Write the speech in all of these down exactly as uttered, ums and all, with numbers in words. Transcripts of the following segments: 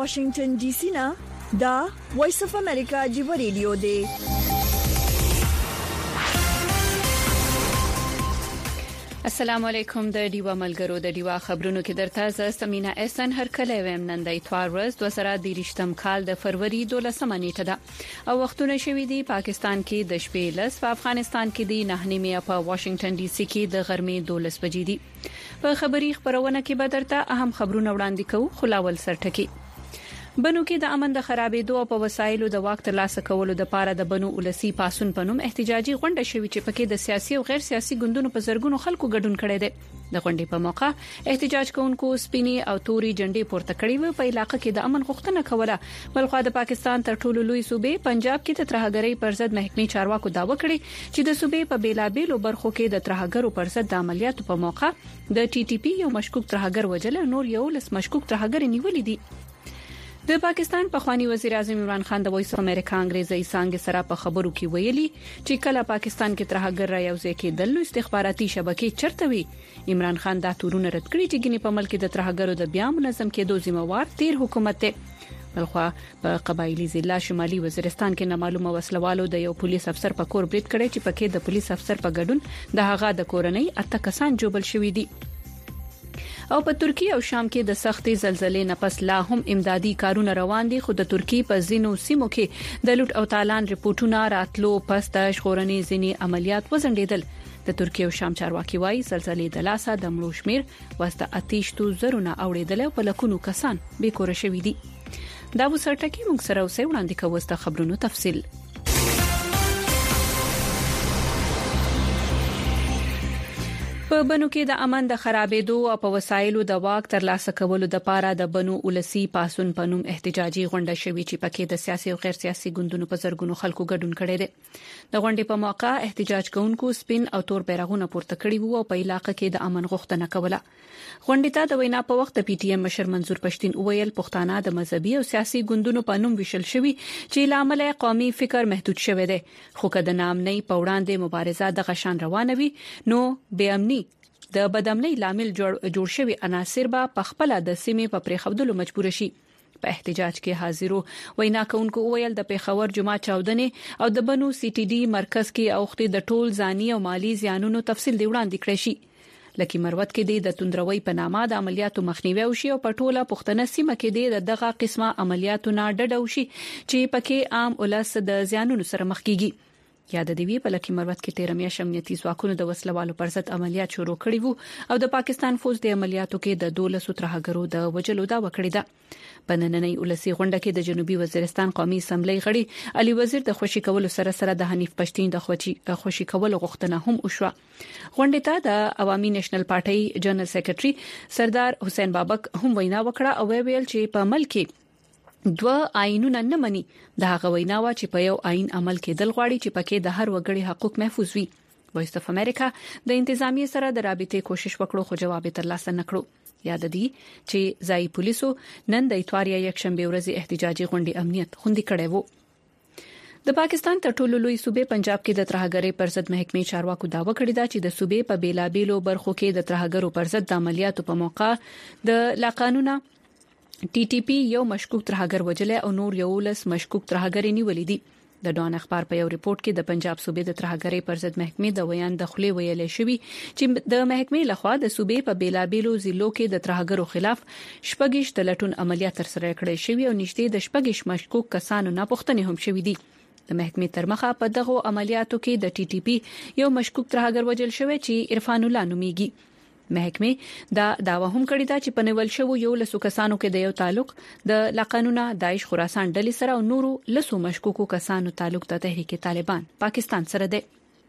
واشنگټن ډي سي نه دا وایس اف امریکا جیو ریډیو دی. السلام علیکم د ډیوا ملګرو د ډیوا خبرونو کې درته ز سمینا احسان هر کله ویم نن د اتوار ورځ دوه زره دېرشم کال د فروری دولسمه نیټه ده او وختونه شوي دي پاکستان کې د شپې لس په افغانستان کې د نه نیمه په واشنگټن ډي سي کې د غرمې دولس بجې دي. په خبري خبرونه کې به درته اهم خبرونه وړاندې کوو. خلاول سرټکی بنو کې د امن د خرابېدو او په وسایلو د واک ترلاسه کولو د پاره د بنو ولسی پاسون پنوم احتجاجي غونډه شوې چې پکې د سیاسي او غیر سیاسي ګوندونو په زرګونو خلکو ګډون کړي دي. د غونډې په موقع احتجاج کوونکو سپینی او توري جنډې پورته کړې و. په علاقې کې د امن غوښتنه کوله. بلخو د پاکستان تر ټولو لوی صوبې پنجاب کې د ترهګرۍ پر ضد محکمې چارواکو داوا کړی چې د صوبې په بیلابېلو برخو کې د ترهګرو پر ضد د عملیاتو په موقع د ټي ټي پی یو مشکوک ترهګر وجل نور یو لس مشکوک ترهګر نیولې دي. د پاکستان پخوانی وزیر اعظم عمران خان د وایس اف امریکا انګریزي څنګه سره په خبرو کې ویلي چې کله پاکستان کې ترهګر را یوځای کېدل نو استخباراتي شبکې چرته وي. عمران خان دا تورونه رد کړی چې ګنې په ملک د ترهګرو د بیا منظم کېدو ذمہوار تیر حکومت دی. بلخو په قبایلی ضلع شمالي وزیرستان کې نامعلومه وسلوالو د یو پولیس افسر په کور برید کړی چې پکې د پولیس افسر په ګډون د هغه د کورنۍ اته کسان جوړل شوې دي. او په ترکیه او شام کې د سختې زلزلې نه پس لا هم امدادي کارونه روان دي. خو د ترکیه په ځینو سیمو کې د لوټ او تالان رپورټونه راتلو پس د شخورني ځینی عملیات وزندیدل. د ترکیه او شام چارواکي وایي زلزلې د لاسه د مړو شمیر واسطه اتیشتو زرونه اوریدل او په لکونو کسان به کور شوي دي. دا وسرټکی موږ سره اوسې وړاندې کوو ست خبرونو تفصیل. په بنو کې د امن د خرابېدو او په وسایلو د واک ترلاسه کولو د پاره د بنو ولسی پاسون پنوم احتجاجي غونډه شوې چې پکې د سیاسي او غیر سیاسي ګوندونو په زرګونو خلکو ګډون کړي دي. د غونډې په موقع احتجاج کوونکو سپین او تور بیرغونه پورته کړي وو او په علاقې کې د امن غوښتنه کوله. غونډې ته د وینا په وخت د پی ټی ایم مشر منظور پښتين وویل پښتانه د مذهبي او سیاسي ګوندونو په نوم وشل شوی چې لامل قومي فکر محدود شوی دی. خو کله نام نه په وړاندې مبارزه د غشان روانوي نو بې امني د بدامنۍ لامل جوړ جوړ شوی عناصر به په خپل د سیمې په پریخودلو مجبور شي. په احتجاج کې حاضرو وینا کوونکو ویل د پیښور جمعه چاودنې او د بنو سی ټي ډي مرکز کې اوختي د ټول ځاني او مالی زیانونو تفصیل دی وړاندې کړی شي. لکه مروت کې د توندروي په نامه د عملیاتو مخنیوي وشي او په ټوله پښتنه سیمه کې د دغه قسمه عملیاتو نه ډډه وشي چې پکې عام ولس د زیانونو سره مخ کیږي. یاد دی وی په لکه مروت کې تیر میاشت امنیتي ځواکونو د وسلوالو پر ضد عملیات شروع کړي وو او د پاکستان فوج د عملیاتو کې د دولسو ترهګرو د وجلو دا وکړی ده. په نننۍ ولسی غونډه کې د جنوبي وزیرستان قومي اسمبلی غړي علي وزیر د خوشي کولو سره سره د حنیف پښتين د خوشي خوشي کولو غوښتنه هم وشوه. غونډه ته د عوامي نېشنل پارټي جنرال سیکریټري سردار حسین بابک هم وینا وکړه او ویل چې په ملک کې دوه آئینونه نه مني. د هغه ویناوه چې په یو آئین عمل کېدل غواړي چې پکې د هر وګړي حقوق محفوظ وي. وایس اف امریکا د انتظامی سره د رابطې کوشش وکړو خو جواب ترلاسه نکړو. یاد دي چې ځای پولیسو نن د اتواریا یک شنبه ورځ احتجاجي غونډې امنیت خوندي کړي وو. د پاکستان تر ټولو لوی صوبې پنجاب کې د ترهګرۍ پر ضد محکمې چارواکو داوا کړی دا چې د صوبې په بیلابېلو برخو کې د ترهګرو پر ضد د عملیاتو په موقع د لا قانونا ټي ټي پی یو مشکوک ترهګر وجل او نور یو لس مشکوک ترهګر نیولې دي. د ډان اخبار په یو ریپورت کې د پنجاب صوبې د ترهګرۍ پر ضد محکمې د ویان د خلې ویلې شوی چې د محکمې لخوا د صوبې په بیلابېلو ضلعو کې د ترهګرو خلاف شپږش د لټون عملیات تر سره کړې شوی او نشته د شپږش مشکوک کسانو نه پوښتنې هم شوې دي. د محکمې تر مخه په دغه عملیاتو کې د ټي ټي پی یو مشکوک ترهګر وجل شوی چې عرفان الله نوميږي. محکمه دا داوا هم کړی دا چې په نیول شوو یو لسو کسانو کې د یو تعلق د لاقانونه داعش خراسان ډلې سره او نورو لسو مشکوکو کسانو تعلق د تحریک طالبان پاکستان سره دی.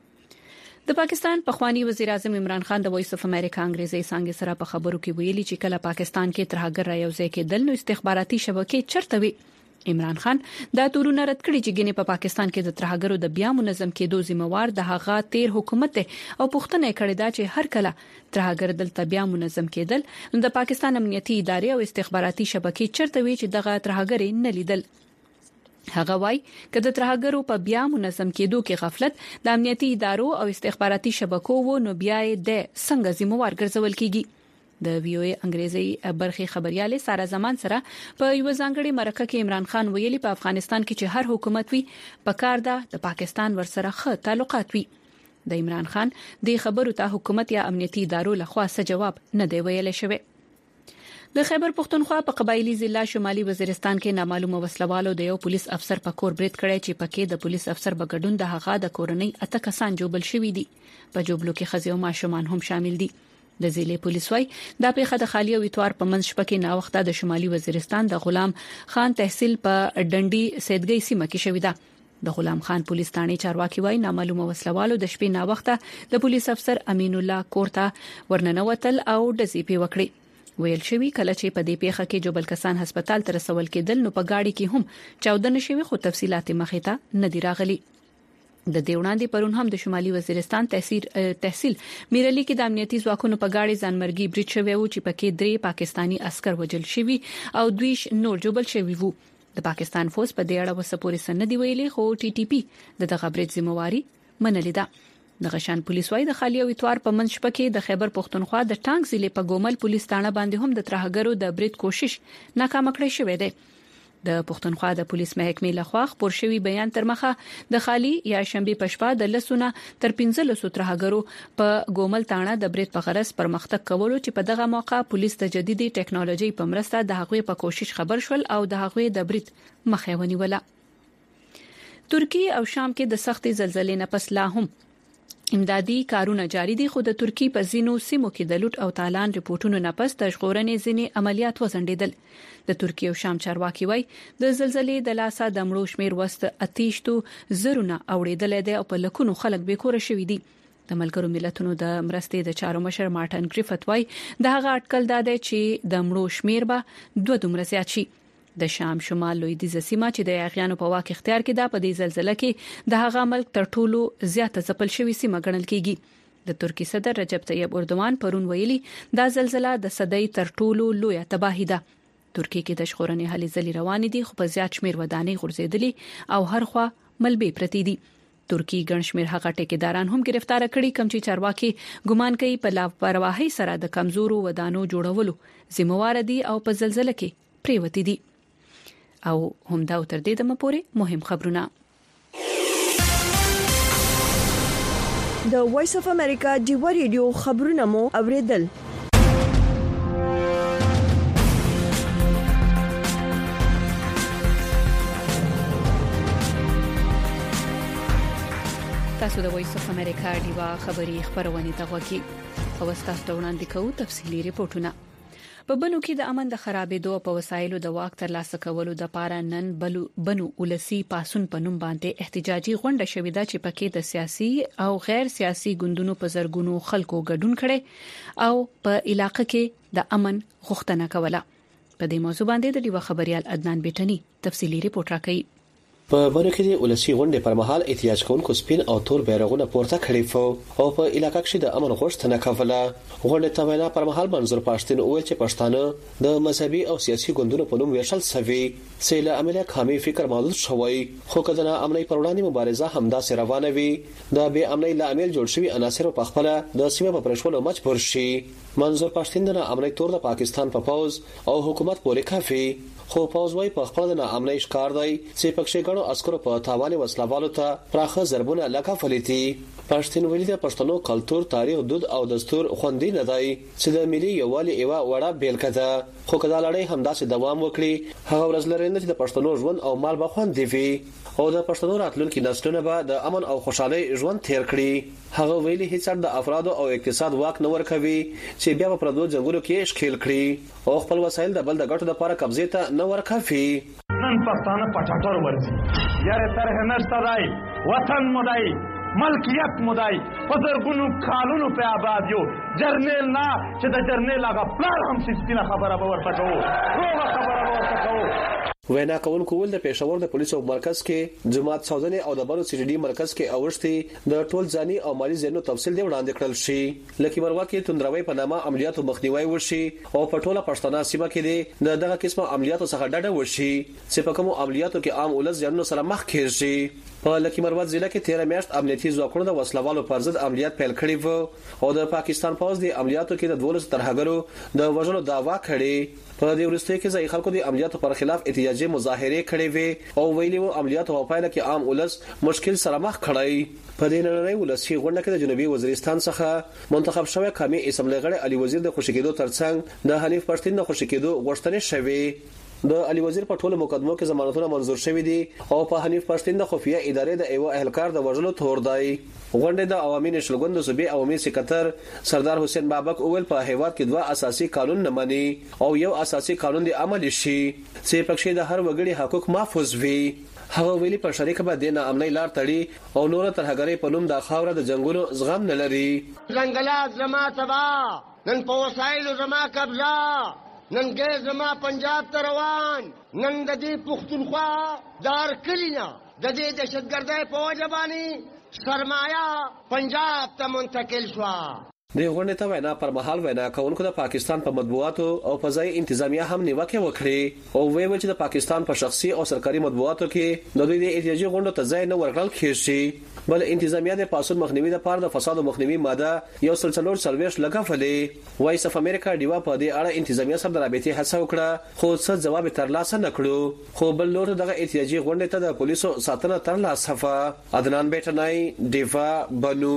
د پاکستان پخوانی وزیر اعظم عمران خان د وایس اف امریکا انګریزي څنګه سره په خبرو کې ویلي چې کله پاکستان کې ترهګر را یوځای کېدل نو استخباراتي شبکې چرته وي. عمران خان دا تورونه رد کړی چې ګنې په پاکستان کې د ترهګرو د بیا منظم کېدو ذمہوار د هغه تیر حکومت او پښتنه کړی دا چې هر کله ترهګر دلته بیا منظم کېدل نو د پاکستان امنیتي ادارې او استخباراتي شبکې چرته وی چې دغه ترهګر نه لیدل. هغه وای کله ترهګرو په بیا منظم کېدو کې غفلت د امنیتي ادارو او استخباراتي شبکو و نو بیا د څنګه ذمہوار ګرځول کیږي. د وی او ای انګریزي برخي خبرياله سارا زمان سره په یو ځانګړي مرکه کې عمران خان ویلي په افغانستان کې چې هر حکومت وي په کار ده د پاکستان ورسره ښه تعلقات وي. د عمران خان د خبرو ته حکومت یا امنیتي ادارو لخوا څه جواب نه دی ویل شوی. د خیبر پختونخوا په قبایلی ضلع شمالي وزیرستان کې نامعلومه وسلوالو د یو پولیس افسر په کور برید کړی چې پکې د پولیس افسر بغډون د هغه د کورنۍ اته کسان جوبل شوی دي. په جوبلو کې ښځې او ماشومان هم شامل دي. د ضلع پولیس وايي دا پیښه د خالی او اتوار په منځ شپه کې نا وخته د شمالي وزیرستان د غلام خان تحصیل په ډنډي سیدګي سیمه کې شوې ده. د غلام خان پولیس ثاني چارواکي وايي نامعلومه وسلوالو د شپې نا وخته د پولیس افسر امین الله کورته ورننوتل او د زیپی وکړي. ویل شوی کله چې په دې پیښه کې جوبل کسان هسپتال ته رسول کېدل نو په گاډي کې هم چاودنه شوی خو تفصيلات مخې ته نه دی راغلي. د دې وړاندې پرون هم د شمالي وزیرستان تحصیل تحصیل میرلی کې د امنیتي ځواکونو په گاډي ځانمرګي برید شوی و چې پکې درې پاکستانی عسكر وژل شوی او دوی نور جوبل شوی وو. د پاکستان فوج په دې اړه وسپوري سند دی ویلي خو ټي ټي پی د دغه برید ذمہواری منلې ده. د غشان پولیس وايي د خالی او اتوار په منځ شپه کې د خیبر پختونخوا د ټانک ضلع په ګومل پولیس تانه باندې هم د ترهګرو د برید کوشش ناکام کړی شوې ده. د پختونخوا د پولیس محکمې لخوا خبر شوی بیان تر مخه د خالی یا شنبه پښپا د لسونه تر پنځه لسو ترهګرو په ګومل تانه د برید په غرض پرمختګ کولو چې په دغه موقع پولیس د جديدي ټکنالوژي په مرسته د هغوی په کوشش خبر شول او د هغوی د برید مخه ونیوله. ترکیه او شام کې د سختي زلزلې نه پس لا هم امدادي کارونه جاری دي خو د ترکیه په زینو سیمو کې د لوټ او تالان رپورټونو نه پس د ژغورنې ځینې عملیات وزندیدل. د ترکیه او شام چارواکي وای د زلزلې د لاسه د مړو شمیر وست اتیشتو زرونه اوریدل دي او په لکونو خلک به کور شوي دي. د ملګرو ملتونو د مرستې د چارو مشر مارټن گریفت وای د هغه اټکل داده چې د مړو شمیر به دوه دومره زیات شي. د شام شمال لویدیځ سیمه چې د یاغیانو په واک اختیار کې ده په دې زلزلې کې د هغه ملک تر ټولو زیاته ځپل شوی سیمه ګڼل کیږي. د ترکی صدر رجب طیب اردوغان پرون ویلي دا زلزلہ د صدۍ تر ټولو لویه تباہي ده. ترکی کې د ژغورنې هلې ځلې روان دي خو په زیات شمیر ودانۍ غورځېدلې او هر خوا ملبې پرتی دي. ترکی ګڼ شمیر هغه ټیکداران هم گرفتار کړي کوم چې چارواکي ګمان کوي په لاپرواهي سره د کمزورو ودانو جوړولو ذمہوار دي او په زلزلې کې پریوتی دي. او هم دا تر دې دمه پورې مهم خبرونه. د وایس اف امریکا ډیو ریډیو خبرونه مو اوریدل. تاسو د وایس اف امریکا ډیو خبري خبرونه ته غوږی او تاسو وړاندې کوو تفصيلي ریپورتونه. په بنو کې د امن د خرابېدو په وسایلو د واک ترلاسه کولو د پاره نن بنو ولسی پاسون په نوم باندې احتجاجي غونډه شوې ده چې پکې د سیاسي او غیر سیاسي ګوندونو په زرګونو خلکو ګډون کړي او په علاقې کې د امن غوښتنه کوله. په دې موضوع باندې د ډیو خبريال عدنان بیٹنی تفصيلي ریپورت راکړي. په برخه کې ولسی غونډه پر مهال احتجاج کوونکو سپین او تور بیرغونه پورته کړی فو او په علاقې کې د امن غوښتنه کوله. غونډه ته وینا پر مهال منظور پښتون او چې پښتانه د مذهبي او سیاسي ګوندونو په نوم ویشل سوي سیله عملیه کامي فکر محدود شوی خو کله امني پر وړاندې مبارزه همدا سره روانه وي د به امني لامل جوړ شوی عناصر په خپل د سیمه په پرشولو مجبور شي. منظور پښتون د امني تور د پاکستان په پوز او حکومت پورې کافي خو پوزوي په خپل د امني ښکار دی چې پکښې غړو عسکرو په تاوان وسلوالو ته پراخه ضربونه لګولې دي. پښتون ولې د پښتنو کلچر تاریخ دود او دستور خوندي نه دی چې د ملي یووالي ایوا وړه بیلګه ده خو کله لړۍ همداسې دوام وکړي هغه ورځ لري چې د پښتنو ژوند او مال به خوندي وي او د پښتنو راتلونکي نسلونه به د امن او خوشحالي ژوند تیر کړي. هغه ویلي هیڅ د افراد او اقتصاد واک نه ورکوي چې بیا په پردو جنگونو کې ښکیل کړي او خپل وسایل د بل د ګټو لپاره قبضه ته نه ورکوي. نن پښتانه پټاټور ورځي یاره تر هنشته دی وطن مودای ملکیت مودای پزرګونو کالونو په آباد یو جرنیل نه چې د جرنیل هغه پلان هم سپینه خبره به ورته کوو روغه خبره به ورته کوو وینا کوونکو ول د پېښور د پولیسو مرکز کې جماعت سوزنې او د بانو سی ډي ډي مرکز کې اوښتي د ټول ځاني او مالی زینو تفصیل دی وړاندې کړل شي لکه مروا کې توندروي په نامه عملیاتو مخنیوي وشي او په ټوله پښتنه سیمه کې د دغه قسمه عملیاتو څخه ډډه وشي چې په کوم عملیاتو کې عام ولس ځانونو سره مخ کېږي په لکه مروا ضلع کې تیرہ میاشت امنیتي ځواکونو د وسلوالو پر ضد عملیات پیل کړی وو او د پاکستان پوز د عملیاتو کې د دولس ترهګرو د وژلو داوا کړې په دې ورسته کې ځای خلکو د عملیاتو پر خلاف احتجاجي مظاهره کړې وي او ویلي وو عملیاتو په پایله کې عام ولس مشکل سره مخ کړی په دې نړۍ ولسی غونډه کې د جنوبي وزیرستان څخه منتخب شوی قومي اسمبلی غړي علي وزیر د خوشی کېدو ترڅنګ د حنیف پښتون د خوشی کېدو غوښتنه شوې د علي وزیر په ټولو مقدمو کې ضمانتونه منزور شوې دي او په حنیف پښتون د خفیه ادارې د ایو اهلکار د وژلو تور دی غونډه د عوامي نشلګوند د صوبې عوامي سکرټر سردار حسین بابک اول په هیواد کې دوه اساسي قانون نه مني او یو اساسي قانون دی عمل شي چې پکې د هر وګړي حقوق محفوظ وي هغه ویلي په شریکه به د امنۍ لار تړي او نور ترهګرۍ په نوم د خاوره د جنگونو زغم نه لري ځنګلات زما تبا نن په وسایلو زما قبضه نن ګې زما پنجاب ته روان نن د دې پښتونخوا دار کلینا د دې دهشتګردۍ په وجه باندې سرمایا پنجاب ته منتقل شو د غونډې ته وینا پر مهال وینا کوونکو د پاکستان په مطبوعاتو او فضائي انتظامیه هم نیوکه وکړي او ویل چې د پاکستان په شخصي او سرکاري مطبوعاتو کې د دوی د احتجاجي غونډو ته ځای نه ورکړل کېږي بل انتظامیه د پاسون مخنیوي لپاره د فساد مخنیوي ماده یو سلسلور سرویش لګافلې وایس اف امریکا دیوا په دې اړه انتظامیه سره د رابطې هڅه وکړه خو څه جواب ترلاسه نکړو خو بل لور دغه احتجاجي غونډې ته د پولیسو ساتنه ترلاسه ف عدنان بیٹنای دیوا بنو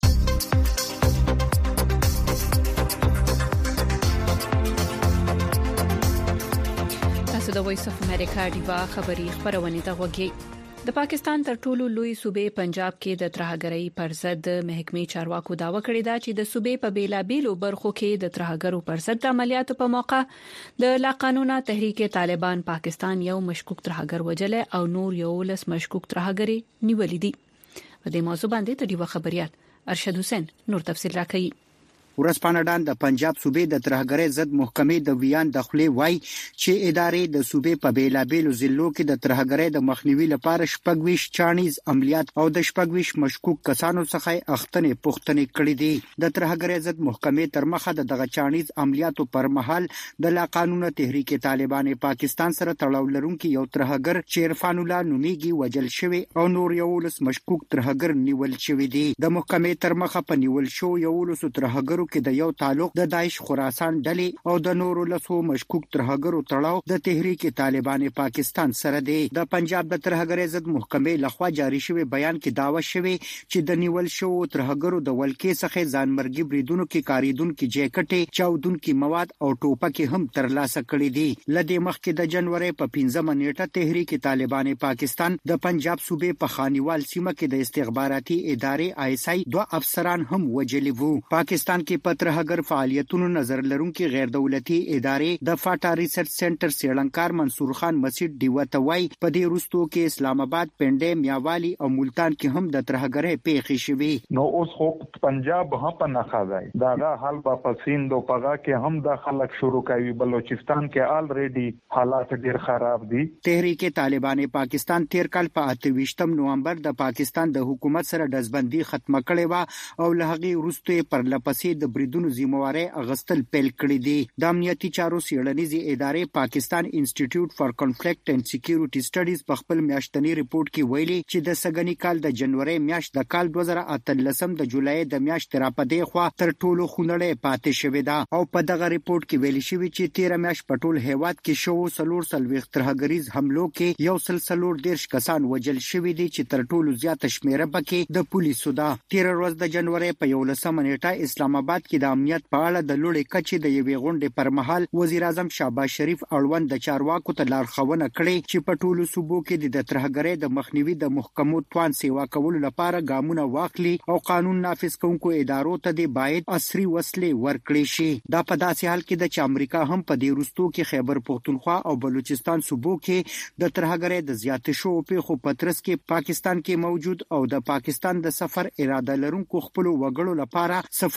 د وایس اف امریکا دیوا خبری خبرونه ته وګي د پاکستان تر ټولو لوی صوبې پنجاب کې د ترهګرۍ پر ضد محکمې چارواکو داوا کړی دا چې د صوبې په بیلابیلو برخو کې د ترهګرو پر ضد عملیاتو په موقع د لا قانونا تحریک طالبان پاکستان یو مشکوک ترهګر وجل او نور یو لس مشکوک ترهګری نیولې دي په دې موضوع باندې ته دیوا خبريال ارشد حسین نور تفصیل راکړي ورسپانډان د پنجاب صوبې د ترهګرۍ ضد محکمې د ویان دخلي وای چې ادارې د صوبې په بیلابیلو ضلعو کې د ترهګرۍ د مخنیوي لپاره شپږویش چانیز عملیات او د شپږویش مشکوک کسانو څخه اختنې پوښتنې کړې دي د ترهګرۍ ضد محکمې تر مخه د دغه چانیز عملیاتو پر مهال د لا قانونه تحریک طالبان پاکستان سره تړاو لرونکي یو ترهګر چې عرفان الله نومیږي وجل شوی او نور یو لس مشکوک ترهګر نیول شوی دي د محکمې تر مخه په نیول شو یو لس ترهګر کې د یو تعلق د داعش خراسان ډلې او د نورو لسو مشکوک ترهګرو تړاو د تحریک طالبان پاکستان سره دی د پنجاب د ترهګرۍ ضد محکمې لخوا جاری شوی بیان کې داوا شوی چې د نیول شو ترهګرو د ولکې څخه ځانمرګي بریدونو کې کاریدونکو جیکټې چاودونکو مواد او ټوپک هم ترلاسه کړي دي لدې مخکې د جنوري په پنځمه نیټه تحریک طالبان پاکستان د پنجاب صوبې په خانیوال سیمه کې د استخباراتي ادارې آی اس آی دوه افسران هم وجلي وو پاکستان کې په ترهګر فعالیتونو نظر لرونکي غیر دولتي ادارې د فاټا ریسرچ سنټر سیړنکار منصور خان مسجد دیوتوي په دې وروستو کې اسلام آباد پنډې میاوالی او ملتان کې هم د ترهګرۍ پیښې شوې نو اوس خو پنجاب هم په نخازای دا حال په سیند او پغا کې هم د خلک شروع کوي بلوچستان کې الریډي حالات ډیر خراب دي تحریک طالبان پاکستان تیر کال په اتویشتم نومبر د پاکستان د حکومت سره دزبندي ختمه کړې و او له هغه وروسته پر لپسې د بریدونو ذمہواری اغستل پیل کړی دي د امنیتي چارو سیړنیزي ادارې پاکستان انسټیټیوټ فار کنفلیکټ اینڈ سکیورټي سټډیز په خپل میاشتنی ریپورت کې ویلي چې د سګنی کال د جنوري میاشت د کال دوه زره اتلسم د جولای د میاشت را پدې خوا تر ټولو خونړې پاتې شوې ده او په دغه ریپورت کې ویل شوی چې تیرہ میاشت په ټول هیواد کې شو سلور سلويخ ترهګریز حملو کې یو سلسلور دیرش کسان وجل شوی دي چې تر ټولو زیات شمیره پکې د پولیسو ده تیر ورځ د جنوري په یولسمه نیټه اسلام آباد کې د امنیت په اړه د لوړې کچې د یوې غونډې پر مهال وزیر اعظم شهباز شریف اړوند د چارواکو ته لارښوونه کړې چې په ټولو صوبو کې د ترهګرۍ د مخنیوي د محکمو توان سیوا کولو لپاره ګامونه واخلي او قانون نافذ کوونکو ادارو ته د باید عصري وسلې ورکړي شي دا په داسې حال کې د امریکا هم په دې وروستو کې خیبر پختونخوا او بلوچستان صوبو کې د ترهګرۍ د زیات شو په خو پترس کې پاکستان کې موجود او د پاکستان د سفر اراده لرونکو خپل وګړو لپاره سفري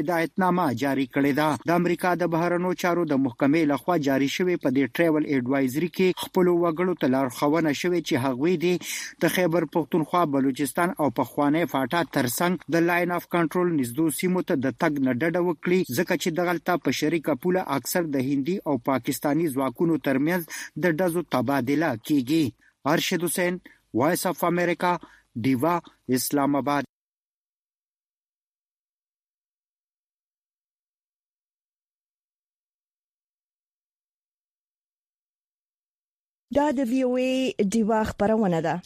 هدایتنامه جاری کړې ده. د امریکا د بهرنیو چارو د محکمې لخوا جاری شوی په دې ټریول ایډوایزري کې خپل وګړو ته لارښوونه شوې چې هغوی د خیبر پختونخوا، بلوچستان او پخوانی فاټا ترڅنګ د لاین اف کنټرول نږدې سیمو ته د تګ نه ډډه وکړي، ځکه چې دغلته په شریکه پوله اکثر د هندي او پاکستانی ځواکونو ترمنځ د ډزو تبادله کیږي. ارشد حسین، وایس اف امریکا، ډیوا، اسلام آباد. دا د وی او ای ډیوا خبرونه ده.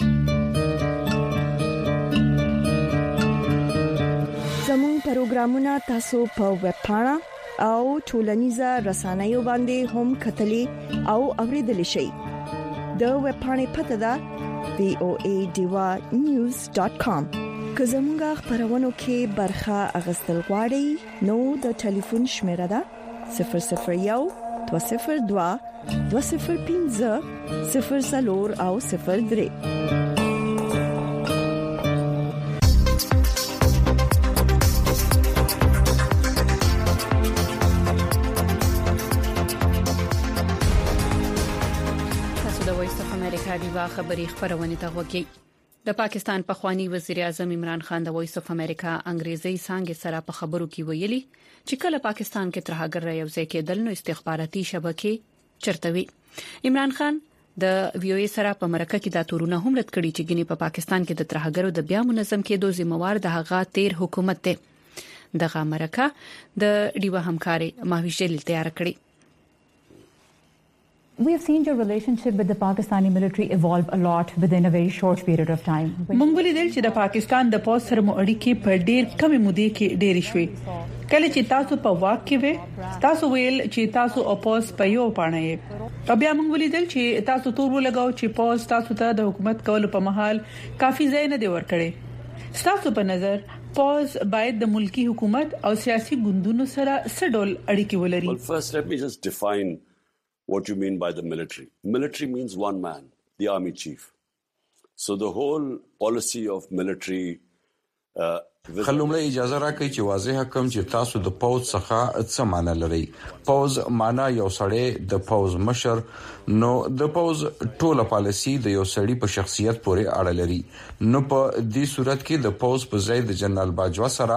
زموږ پروګرامونه تاسو په ویب پاڼه او ټولنیزه رسنیو باندې هم کتلی او اوریدلی شئ. د ویب پاڼې پته ده وی او ای ډیوا نیوز ډاټ کام. که زموږ خبرونو کې برخه اخیستل غواړئ نو د ټلیفون شمیره ده صفر صفر یو دوه صفر دوه دوه صفر پنځه صفر څلور او صفر درې. ډیوا خبري خبرونه ته وګورئ. د پاکستان پخوانی وزیر اعظم عمران خان د وایس اف امریکا انګریزي څنګه سره په خبرو کې ویلي چې کله پاکستان کې ترهګر را یوځای کېدل نو استخباراتي شبکې چرتوي. عمران خان د وی او ای سره په مرکه کې د تورونه هم رد کړي چې ګنې په پاکستان کې د ترهګرو د بیا منظم کېدو ذمہوار د هغه تیر حکومت دی. دغه مرکه د ډیوا همکاري ماویشل تیار کړي. We have seen your relationship with the Pakistani military evolve a lot within a very short period of time. موږ ولیدل چې د پاکستان د پولیس سره مو اړیکې په ډېر کم مودې کې ډېرې شوې. کله چې تاسو په واک کې وې تاسو ویل چې تاسو اپوز په یو پاڼه یې. بیا موږ ولیدل چې تاسو تور ولګاو چې پولیس تاسو ته د حکومت کولو په محل کافي ځای نه دی ورکړي. تاسو په نظر پولیس باید د ملکی حکومت او سیاسي ګوندونو سره څه ډول اړیکې ولري؟ Well, first let me just define what you mean by the military. Military means one man, the army chief. So the whole policy of military uh, خلومړی اجازه راکړئ چې واضح کوم چې تاسو د پوز څخه څه معنی لري. پوز معنی یو سړی د پوز مشر، نو د پوز ټوله پالیسی د یو سړی په شخصیت پورې اړه لري. نو په دې صورت کې د پوز په ځای د جنرال باجوا سره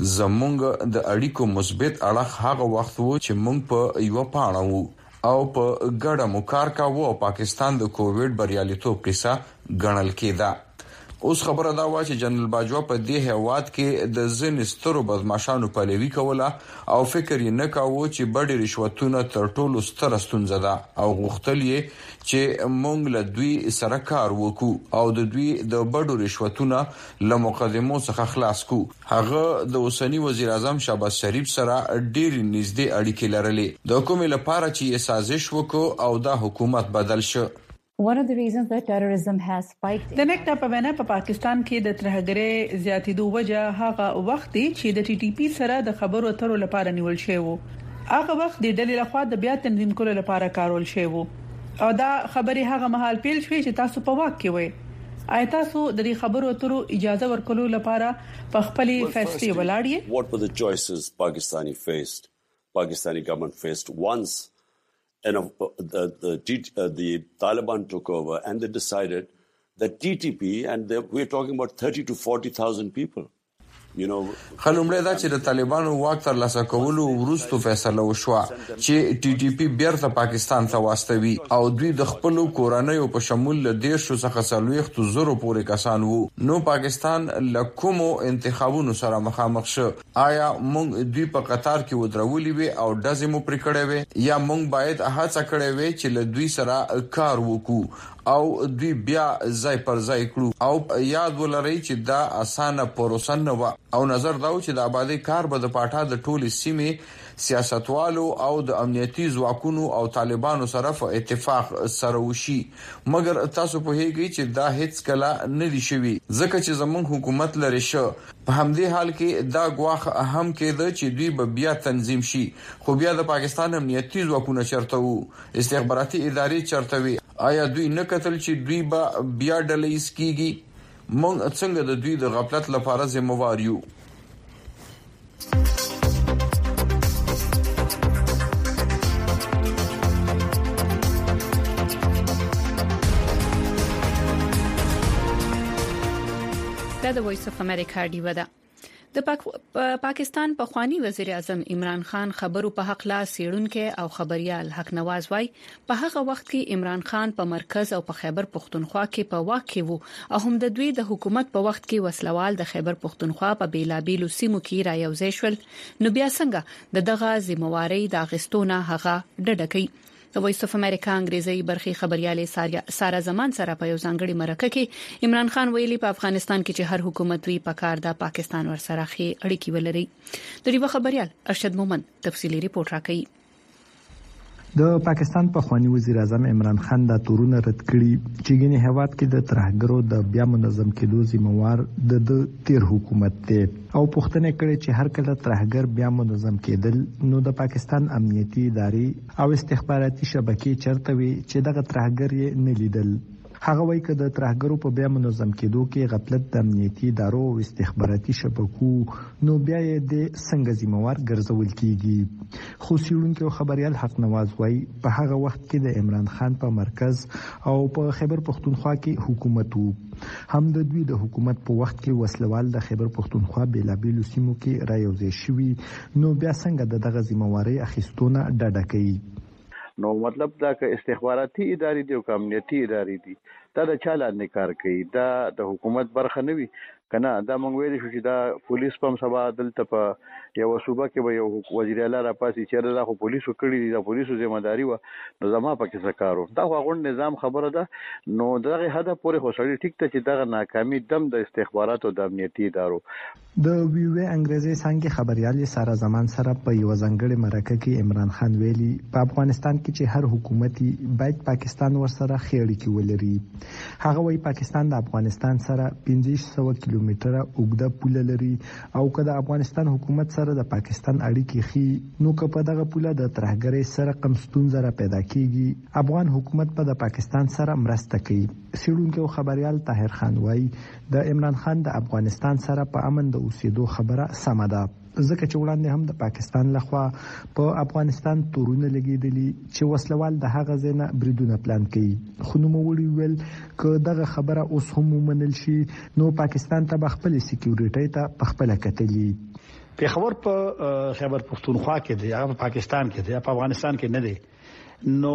زمونږ د اړیکو مثبت اړخ هغه وخت وو چې مونږ په یو پاڼه وو او په ګډه مو کار کاوه او پاکستان د کووډ بریالیتوب کیسه ګڼل کېده. اوس خبره دا و چې جنرال باجوا په دې هیواد کې د ځین سترو بدمعشانو پلوي کوله او فکر یې نه کاوه چې بډې رشوتونه تر ټولو ستره ستونزه ده او غوښتل یې چې موږ له دوی سره کار وکړو او د دوی د بډو رشوتونه له مقدمو څخه خلاص کو. هغه د اوسنی وزیر اعظم شهباز شریف سره ډېر نږدې اړیکې لرلې د کومې لپاره چې سازش وکړو او دا حکومت بدل شو. One of the reasons that terrorism has spiked. د نکټا په وینا په پاکستان کې د ترهګرۍ زیاتېدو وجه هغه وخت دی چې د ټي ټي پی سره د خبرو اترو لپاره نیول شوی وو. هغه وخت د ډلې لخوا د بیا تنظیم کولو لپاره کارول شوی وو او دا خبرې هغه مهال پیل شوې چې تاسو په واک کې وئ. آیا تاسو د دې خبرو اترو اجازه ورکولو لپاره په خپلې فیصلې ولاړ یې؟ What were the choices Pakistani faced, Pakistani government faced once and uh, the the uh, the Taliban took over and they decided that T T P and they, we're talking about thirty to forty thousand people. You know, خلومړی دا چې د طالبانو واک تر لاسه کولو وروسته فیصله وشوه چې ټي ټي پی بیرته پاکستان ته واستوي او دوی د خپل کورنۍ په شمول له ډیر شو څخه څلويخت زره پورې کسان وو. نو پاکستان له کومو انتخابونو سره مخامخ شو؟ آیا موږ دوی په قطار کې ودرولې وي او دزې مو پرې کړې وي یا موږ باید هڅه کړې وي چې له دوی سره کار وکړو او دوی بیا ځای پر ځای کړو او یاد ولرئ چې دا اسانه پروسه نه و او نظر داو چې د آبادی کار به د پاټا د ټولي سیمې سیاستوالو او د امنیتي ځواکونو او طالبانو سره په اتفاق سره وشي. مګر تاسو په هیګي چې دا هیڅ کله نه دي شوی ځکه چې زمون حکومت لري شو. په همدې حال کې دا غواخ اهم کېده چې دوی به بیا تنظیم شي خو بیا د پاکستان امنیتي ځواکونه چرته وو، استخباراتي ادارې چرته وي. آیا دوی نه کتل چې دوی به بیا ډلې سکیږي؟ مونږ څنګه د دوی د غفلت لپاره ذمہوار یو؟ د وایس اف امریکا دی ودا د پاک... پاکستان په خوانی وزیر اعظم عمران خان خبرو په حق لا سیړونکو او خبريال حق نواز وای په هغه وخت کې عمران خان په مرکز او په خیبر پختونخوا کې په واقع وو او هم د دوی د حکومت په وخت کې وسلوال د خیبر پختونخوا په بیلابیلو سیمو کې را یوځای شول نو بیا څنګه د دغه ذمہواری د غستونه هغه ډډه کوي د وایس اف امریکا انګریزي برخي خبريالې سارا زمان سره په یو ځانګړي مرکه کې عمران خان ویلي په افغانستان کې چې هر حکومت وی په کار د پاکستان ور سره خي اړیکې ولري د ریو خبريال ارشد مومن تفصيلي ریپورت راکړي د پاکستان په خوانی وزیر اعظم عمران خان د تورونه رد کړي چې ګینه هواد کې د ترهګرو د بیا منظم کېدو ذمہوار د تیر حکومت ته او پښتنه کړي چې هر کله ترهګر بیا منظم کېدل نو د پاکستان امنیتي ادارې او استخباراتي شبکې چرته وي چې دغه ترهګر یې نه لیدل هغه وایي چې د ترهګرو په بیا منظم کېدو کې غفلت د امنیتي ادارو او استخباراتي شبکو نو بیا یې د څنګه ذمہوار ګرځول کیږي خو سیړونکو خبريال حق نواز وایي په هغه وخت کې د عمران خان په مرکز او په خیبر پختونخوا کې حکومت وو هم د دوی د حکومت په وخت کې وسلوال د خیبر پختونخوا بیلابیلو سیمو کې رايوځي شوی نو بیا څنګه دغه ذمہواری اخیستونه ډډه کوي نو مطلب دا که استخباراتي ادارې دي او امنیتي ادارې دي دا د چالاند کار کوي دا د حکومت برخه نه وي کنه دا مونږ ویل شو چې دا پولیس پم سبا دلته په یو صوبه کې به یو وزیر اعلی را پاسي چې دا خو پولیسو کړی دي دا پولیسو ځمېداري و نو زما پکې سکارو دا غوړ نظام خبره ده نو دغه هدف پورې خو سړی ټیک ته چې دغه ناکامي دم د استخباراتو د امنیتي ادارو د ویوې انګریزي څنګه خبريالي سارا زمان سره په یو ځنګړي مرکه کې عمران خان ویلي په افغانستان کې چې هر حکومتي باید پاکستان ورسره خېړی کې ولري هغه وایي پاکستان د افغانستان سره پنځه سوه کیلومتره اوږده پوله لري او که د افغانستان حکومت سره د پاکستان اړیکې خي نو که په دغه پوله د ترهګرۍ سره کم ستونزه را پیدا کیږي افغان حکومت په د پاکستان سره مرسته کوي سیړونکو خبريال طاهر خان وایي د عمران خان د افغانستان سره په امن د اوسېدو خبره سمه ده ځکه چې وړاندې هم د پاکستان لخوا په افغانستان تورونه لګیدلي چې وسلوال د هغه ځنه بریدونه پلان کوي خو نو موړي ویل ک دغه خبره اوس هم ومنل شي نو پاکستان ته خپل سکیورټي ته خپل کتلی پیښور په خیبر پختونخوا کې دی هغه په پاکستان کې دی په افغانستان کې نه دی نو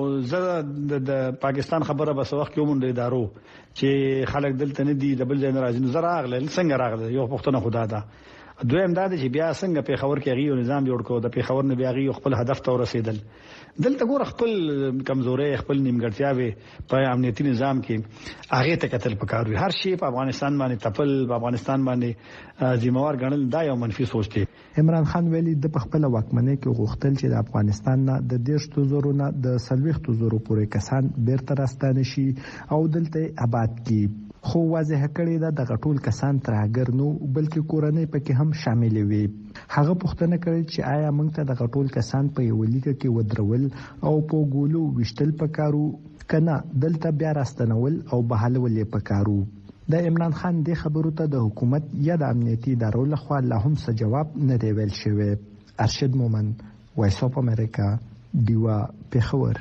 زه د پاکستان خبره بس وخت کې ومنډه ادارو چې خلک دلته نه دي د بل ځای نه راځي نو زه راغله څنګه راغله یو پښتنه خدا ده دویم دا چې بیا څنګه پیښور کې غيو نظام جوړ کو د پیښور نه بیا غيو خپل هدف ته ورسېدل دلته ګور خپل کمزوري خپل نیمګړتیاوي په امنیتي نظام کې هغه ته قتل پکاروي هر شی په افغانستان باندې تپل په افغانستان باندې ذمہوار ګڼل دا یو منفي سوچ دی عمران خان ویلي د خپل واکمنۍ کې غوښتل چې د افغانستان نه د دیرشتو زرو نه د سلويختو زرو پورې کسان بیرته راستانه شي او دلته آباد کی خو واضح کړی دا د غټول کسان ترهګر نو بلکې کورنۍ پکې هم شامل وي هغه پوښتنه کړې چې آیا موږ ته د غټول کسان په یو لیکه کې ودرول او په ګولو وشتل پکارو کنه دلته بیا راستنول او بحالول پکارو د عمران خان د خبرو ته د حکومت یا د امنیتي ادارو لخوا له هم څه جواب نه دی ویل شوی ارشد مومن وایس اف امریکا دیوا پیښور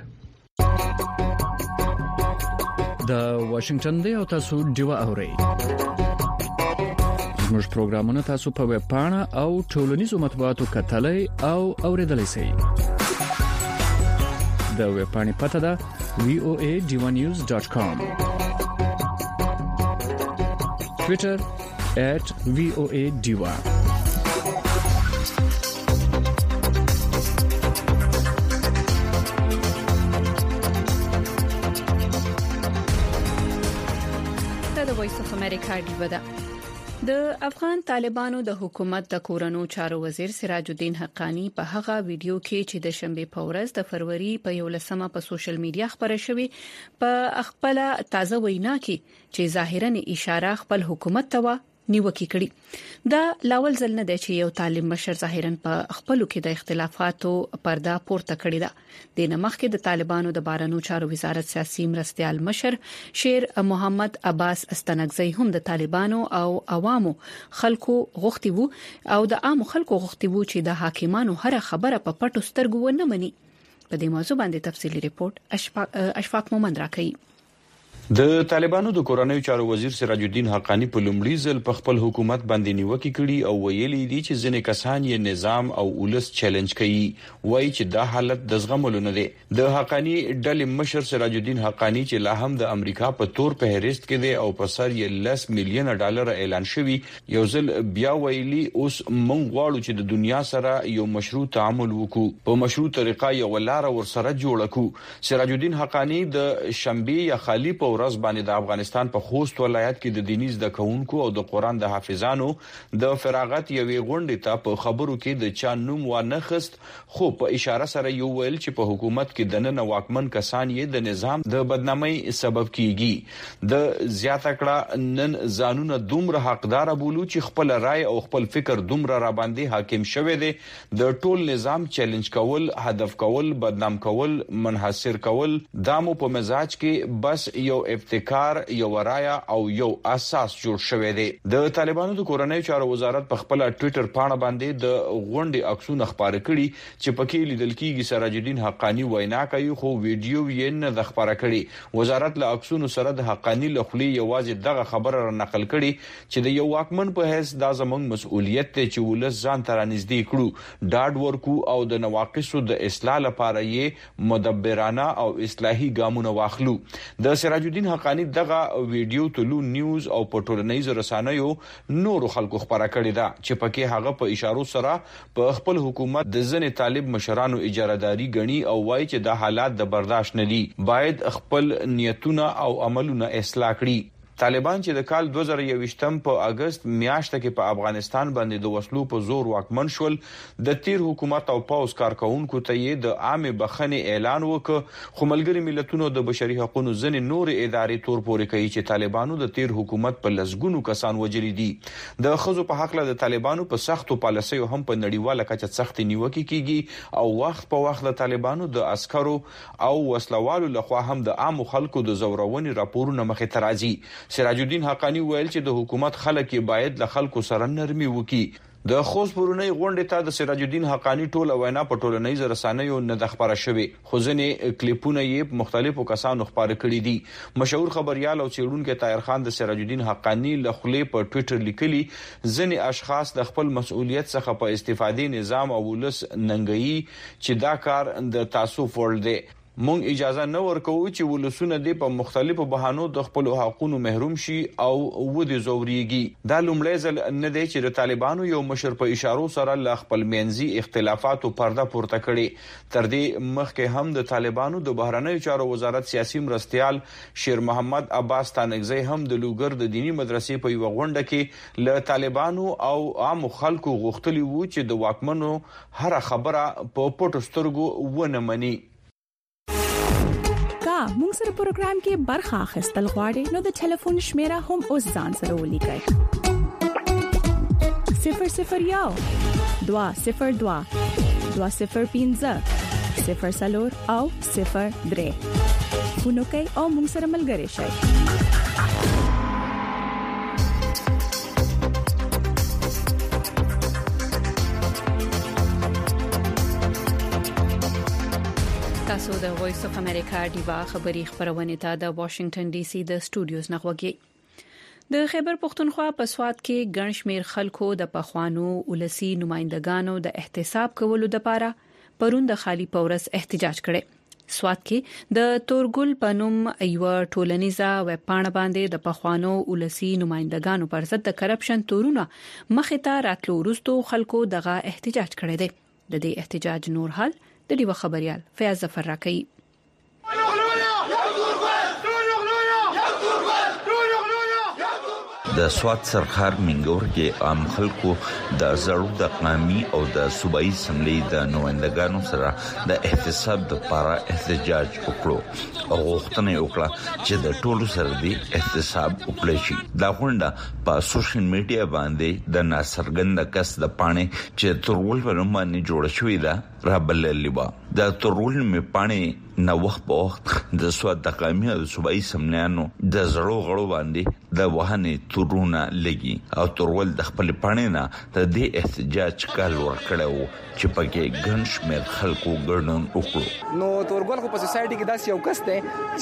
د واشنگټن دی او تاسو دیوا اورئ زموږ پروګرامونه تاسو په ویب پاڼه او ټولنیزو مطبوعاتو کتلای او اوریدلای شئ د ویب پاڼې پته ده وی او ای ډیوا نیوز ډاټ کام ټوئیټر at وی او ای ډیوا وایس اف امریکا دی ودا د افغان طالبانو د حکومت د کورونو چارو وزیر سراج الدین حقانی په هغه ویډیو کې چې د شنبه په ورځ د فروری په یولسمه په سوشل میډیا خبره شوې په خپل تازه وینا کې چې ظاهرا اشاره خپل حکومت ته نیوکه کړي دا لاول ځل نه دی چې یو طالب مشر ظاهرا په خپل کې د اختلافاتو پرده پورته کړی دا د نمخ د طالبانو د بارنو چارو وزارت سیاسي مرستيال مشر شیر محمد عباس استنګزی هم د طالبانو او عوامو خلکو غوښتي وو او د عام خلکو غوښتي وو چې د حاکمانو هر خبره په پټو سترګو نه مني په دې موضوع باندې تفصیلی ریپورت اشفاق اشفاق مومند راکړي د طالبانو د کورنیو چارو وزیر سراج الدین حقانی په لومړي ځل په خپل حکومت باندې نیوکه کړې او ویلي دي چې ځینې کسان یې نظام او ولس چیلنج کوي وایي چې دا حالت د زغملو نه دی. د حقانی ډلې مشر سراج الدین حقانی چې لا هم د امریکا په تور فهرست کې دی او په سر یې لس میلیون ډالر اعلان شوی یو ځل بیا ویلي اوس موږ غواړو چې د دنیا سره یو مشروع تعامل وکړو په مشروع طریقه یو لار ورسره جوړ کړو. سراج الدین حقانی د شنبه یا خالی په ورځ باندې د افغانستان په خوست ولایت کې د دیني زده کوونکو او د قران د حافظانو د فراغت یوې غونډې ته په خبرو کې د چا نوم و نه خست خو په اشاره سره یو ویل چې په حکومت کې د نن واکمن کسان یې د نظام د بدنامۍ سبب کیږي. د زیاته کړه نن ځانونه دومره حقدار بولو چې خپل رائے او خپل فکر دومره را باندې حاکم شوه دي د ټول نظام چیلنج کول هدف کول بدنام کول منحصر کول دامو په مزاج کې بس یو ابتکار یو رایا او یو اساس جوړ شوی دی. د طالبانو د کورنیو چارو وزارت په خپل ټوئیټر پاڼه باندې د غونډې عکسونه خبره کړي چې پکې لیدل کېږي سراج الدین حقانی وینا کوي خو ویډیو یې نه د خبره کړي. وزارت له عکسونو سره د حقانی له خلی یوازې دغه خبره را نقل کړي چې د یو واکمن په حیث دا زموږ مسؤلیت دی چې ولس ځان ته رانږدې کړو ډاډ ورکو او د نواقصو د اصلاح لپاره یې مدبرانه او اصلاحي ګامونه واخلو. د سراج الدین حقانی دغه ویډیو ټولو نیوز او په ټولنیزو رسنیو نورو خلکو خبره کړې ده چې پکې هغه په اشارو سره په خپل حکومت د ځنې طالب مشرانو اجارهداري غني او وایي چې دا حالات د برداشت نه دي باید خپل نیتونه او عملونه اصلاح کړي. طالبان چې د کال دوه زره یوویشتم په اگست میاشت کې په افغانستان باندې د وسلو په زور واکمن شول د تیر حکومت او پاوس کارکونکو ته یې د عام بخښنې اعلان وکړ خو ملګری ملتونو د بشري حقوقو ځنې نور ادارې تور پورې کوي چې طالبانو د تیر حکومت په لسګونو کسان وجلي دي. د خزو په حق له د طالبانو په سختو پالیسیو هم په نړیواله کچه سخت نیوکه کیږي او وخت په وخت د طالبانو د عسکرو او وسلوالو لخوا هم د عام خلکو د زورونې راپورونه مخې ته راځي. سراج الدین حقانی ویل چې د حکومت خلک باید له خلکو سره نرمي وکړي. د خوست پرونی غونډې ته د سراج الدین حقانی ټول وینا په ټولنیزو رسنیو نه د خبره شوی خو ځنې کلیپونه یې په مختلفو کسانو خبره کړي دي. مشهور خبريال او څېړونکو طاهر خان د سراج الدین حقانی له خلې په ټوئیټر لیکلي ځنې اشخاص د خپل مسؤلیت څخه په استفادې نظام او ولس ننګي چې دا کار د تعصب ور دی. مونږ اجازه نه ورکوو چې ولسونه دې په مختلفو بهانو د خپل حقوقو محروم شي او ودی زوريږي. دا لومړی ځل نه دی چې د طالبانو یو مشر په اشارو سره ل خپل منځي اختلافاتو پرده پورته کړي. تر دې مخکې هم د طالبانو د بهرنیو چارو وزارت سیاسي مرستيال شیر محمد عباس تانګزی هم د لوګر د دینی مدرسې په یو غونډه کې ل طالبانو او عام خلکو غوښتلی وو چې د واکمنو هر خبره په پټو سترګو ونه مني. موږ سره پروګرام کې برخه اخیستل غواړئ نو د ټلیفون شمیره هم اوس ځان سره ولیکئ صفر صفر یو دوه صفر دوه دوه صفر پنځه صفر څلور او صفر درې فونو کوي او موږ سره ملګري شئ. تاسو د وایس اف امریکا دیوا خبری خبرونه ته د واشنگټن ډي سي د سټوډیوز نه غوږی. د خیبر پختونخوا په سواد کې ګڼ شمیر خلکو د پخوانو ولسی نمائندګانو د احتساب کولو لپاره پرون د خالی پورس احتجاج کړي. سواد کې د تورګل پنوم ایو ټولنیزه ویب پاڼه باندې د پخوانو ولسی نمائندګانو پر ضد د کرپشن تورونه مخې ته راتلو وروسته خلکو دغه احتجاج کړي دي. د دې احتجاج نور حال د دیو خبريال فیاض ظفر راکړي. د سواد سرخار منګور کې عام خلکو د زړو د قامي او د صوبایي سملې د نوندګانو سره د احتساب د لپاره احتجاج وکړو او غوښتنه وکړه چې د ټولو سره د احتساب وکړي شي. دا غونډه په سوشل میډیا باندې د ناصرګند کس د پانه چې ترول ورمانه جوړ شوې ده را بللې و. د ترول مې پانه نو وخت په وخت د سواد د قومي او صوبایي سمنانو د زړو غړو باندې د وهنې تورونه لګي او ترول د خپل پانه نه د دې احتجاج کال ورکړو چې پکې ګنش مې خلکو ګړنن وکړو. نو تورګل خو په سوسايټي کې داسې یو کس دی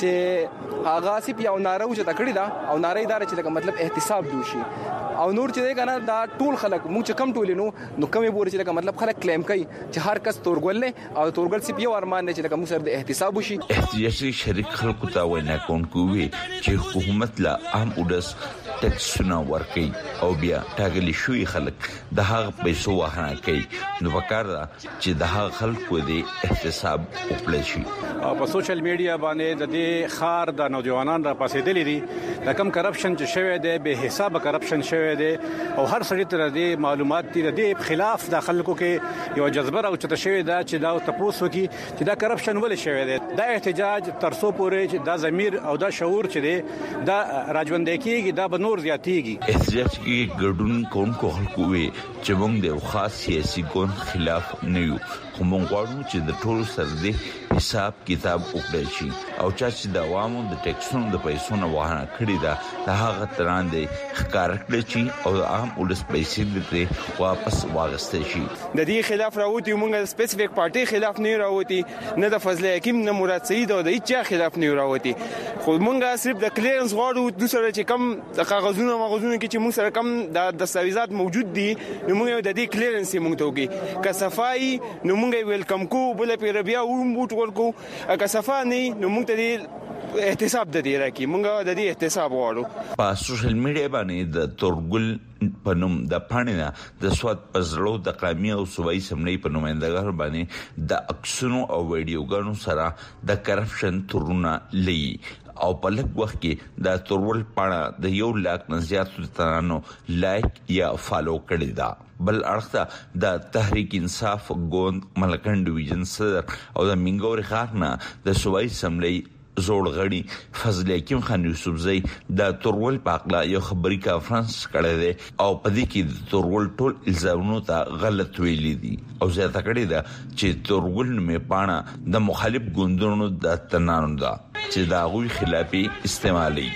چې هغه سپ یو نارو چې تکړی دا او نارې دار چې لکه مطلب احتساب دوشي او نور چې دی کنه دا ټول خلک موږ چې کم ټول نو نو کمې بور چې لکه مطلب خلک کلیم کوي چې هر کس تورګل نه او تورګل سپ یو ارمان دی چې لکه موږ سره د احتساب وشي. احتجاجي شریک خلکو ته وینا کوونکو وی چې حکومت لا عام اودس ټیکسونه ورکړي او بیا ټاګلی شوی خلک د هغه پیسو وهنه کوي نو وکړه چې د هغه خلکو د احتساب وکړي شي. په سوشل میډیا باندې د دې خار د نوجوانان را پاسېدلې دي د کم کرپشن چې شوی دی به حساب کرپشن شوی دی او هر سړي تر دې معلومات دي د دې خلاف د خلکو کې یو جذبه او چې شوی دا چې دا تاسو کې چې دا کرپشن ولې شوی دی. دا احتجاج ترسو پورې چې دا ضمیر او دا شعور چې دی دا راځوندې کېږي دا به نور زیاتېږي. احتجاج کې ګډون کوونکو خلکو وی چې موږ د خاص سیاسي ګوند خلاف نه یو خو موږ غواړو چې د ټولو سره د حساب کتاب وکړي شي او چې د عوامو د ټیکسونو د پیسو نه وهنه کړی دا د هغه تران دی ښکار کړی شي او عام ولس پیسې دې واپس واغستې شي. د دې خلاف راوتی موږ سپیسیفیک پارټي خلاف نه راوتی نه د فضل حکیم نه مراد سعید او د هیڅ خلاف نه راوتی خو موږ صرف د کلیرنس غواړو د سره چې کم د کاغذونو مغزونو کې چې موږ سره کم د دستاویزات موجود دي نو موږ د دې کلیرنس موږ ته وګي که صفای نو موږ ویلکم کو بل په ربیا و موټ ورکو که صفا نه نو موږ ته احتساب د دې راکی موږ د دې احتساب غواړو. په سوشل میډیا باندې د تورګل پنوم د پانینا د سواد پزړو د قومي او صوبایي سمنې په نمائندګانو باندې د اکسونو او ویډیوګانو سره د کرپشن تورونه لې او په لږ وخت کې د تورول پاڼه د یو لاک نه زیاتو ترانو لایک یا فالو کړی دا. بل اړخته د تحریک انصاف ګوند ملکن ډیویژن صدر او د منګوري خارنه د صوبایي سمنې زوړ غړي فضل حکیم خان یوسفزئی د تورول پاکلا یو خبري کانفرنس کړی دی او په دې کې د تورول ټول الزامونو ته غلط ویلي دي او زیاته کړی دا چې تورول مې پاڼه د مخالف ګوندونو د تنانو ده چې دا غوي خلافي استعمالي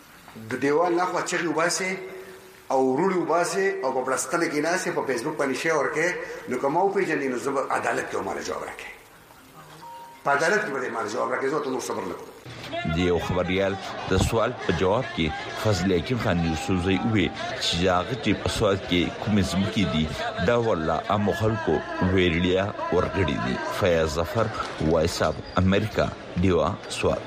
د دیوال نه خو چې وباسي او وروړي وباسي او په پلاستیک کې ناسي په فیسبوک باندې شیر ورکې نو کومو په جنینو زب عدالت کې مال جواب راکې په عدالت کې به مال جواب راکې زه ته نور صبر نکوم. دیو خبريال د سوال په جواب کې فضل حکیم خان یوسفزئی وی چې هغه چې په سوال کې کومې ځمکې دي دا والله ام خلکو ویرلیا ورګړي دي. فیاض ظفر وایس اف امریکا دیوا سوال.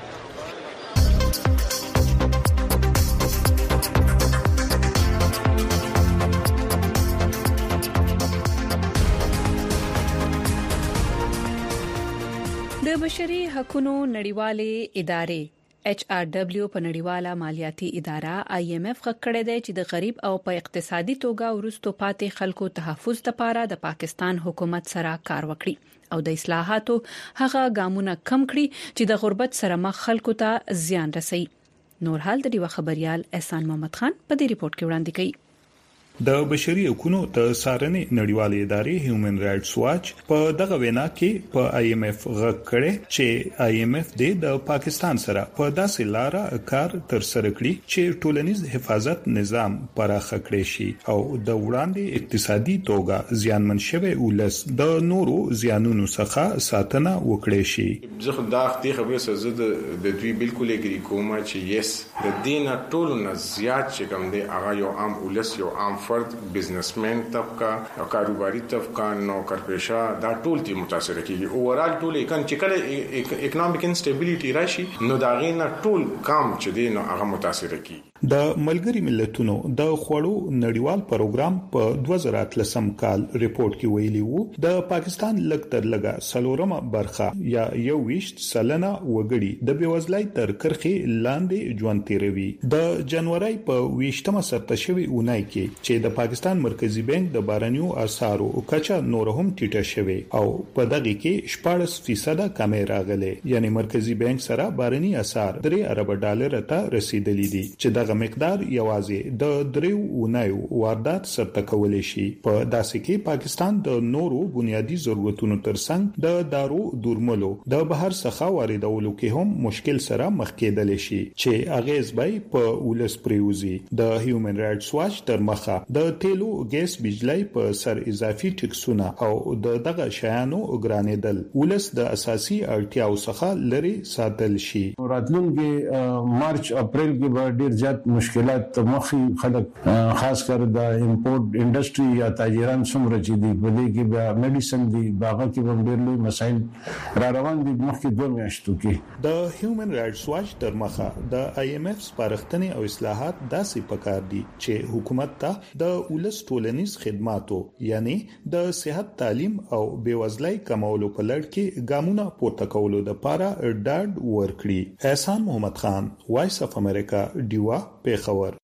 د بشري حقوقو نړیوالې ادارې ایچ آر ډبلیو په نړیواله مالیاتي اداره آی ایم ایف غکړه ده چې د غریب او په اقتصادي توګه ورستو پاتې خلکو تحفظ لپاره د پاکستان حکومت سره کار وکړي او د اصلاحاتو هغه ګامونه کم کړي چې د غربت سره مخ خلکو ته زیان رسي. نور حال د دیو خبريال احسان محمد خان په دې ریپورت کې وړاندې کړي. د بشري حقوقو د سارنې نړیوالې ادارې هیومن رائټس واچ په دغه وینا کې په آی ایم ایف غږ کړي چې آی ایم ایف د پاکستان سره په داسې لار کار تر سره کړي چې ټولنیز حفاظت نظام پراخ کړي شي او د وړاندې اقتصادي توګه زیانمن شوی ولس د نورو زیانونو څخه ساتنه وکړي شي. زه خو دا ختي خبره سره د دوی بالکل اګری کوم چې یس د دینه ټولو نه زیات چې کوم دی هغه یو عام ولس یو عام فرد بزنسمن طبقه او کاروباري طبقه نوکر پیشه دا ټول دي متاثر کیږي. اوورال ټول کله چې کله اکونومیک انسټیبিলিټي راشي نو دا غینه ټول کام چې دی نو هغه متاثر کیږي. د ملګری ملتونو د خوړو نړیوال پروګرام په دوه زره اتلسم کال ریپورت کې ویلي وو د پاکستان لږ تر لږه سلورمه برخه یا یو ویشت سلنه وګړي د بیوزلۍ تر کرښې لاندې ژوند تیروي. د جنوري په ویشتمه سرتشوي اونۍ کې چې د پاکستان مرکزی بانک د بارنیو اسعارو کچا نور هم ټیټه شوه او په دغه کې شپږ فیصد کمې راغله. یعنی مرکزی بانک سره بارنی اسعار درې ارب ډالر ته رسیدلې دي چې د دغه مقدار یوازې د دریو اونیو واردات سرته کولای شي. په داسې کې پاکستان د نورو بنیادی ضرورتونو ترڅنګ د دارو درملو د بهر څخه واردولو کې هم مشکل سره مخ کېدل شي چې اغیز به په ولس پریوزي. د هیومن رائټس واچ تر مخه د تیلو ګیس بجلی په سر اضافي ټیکسونه او د دغه شیانو ګرانېدل ولس د اساسي اړتیاو څخه لري ساتل شي. راتلونکي مارچ اپریل کې به ډیر زیات مشکلات مخې خلک خاص کر د امپورټ انډستری یا تاجران څومره چې دي په دې کې به میډیسن دي باغه کې به ډیر لوی مسایل را روان دي مخکې دوه میاشتو کې. د هیومن رائټس واچ تر مخه د آی ایم ایف سپارښتنې او اصلاحات داسې پکار دي چې حکومت ته د ولس ټولنیز خدماتو یعنی د صحت تعلیم او بیوزلۍ کمولو په لړ کې ګامونه پورته کولو لپاره ډاډ ورکړي. احسان محمد خان، وایس اف امریکا، ډیوا، پیښور.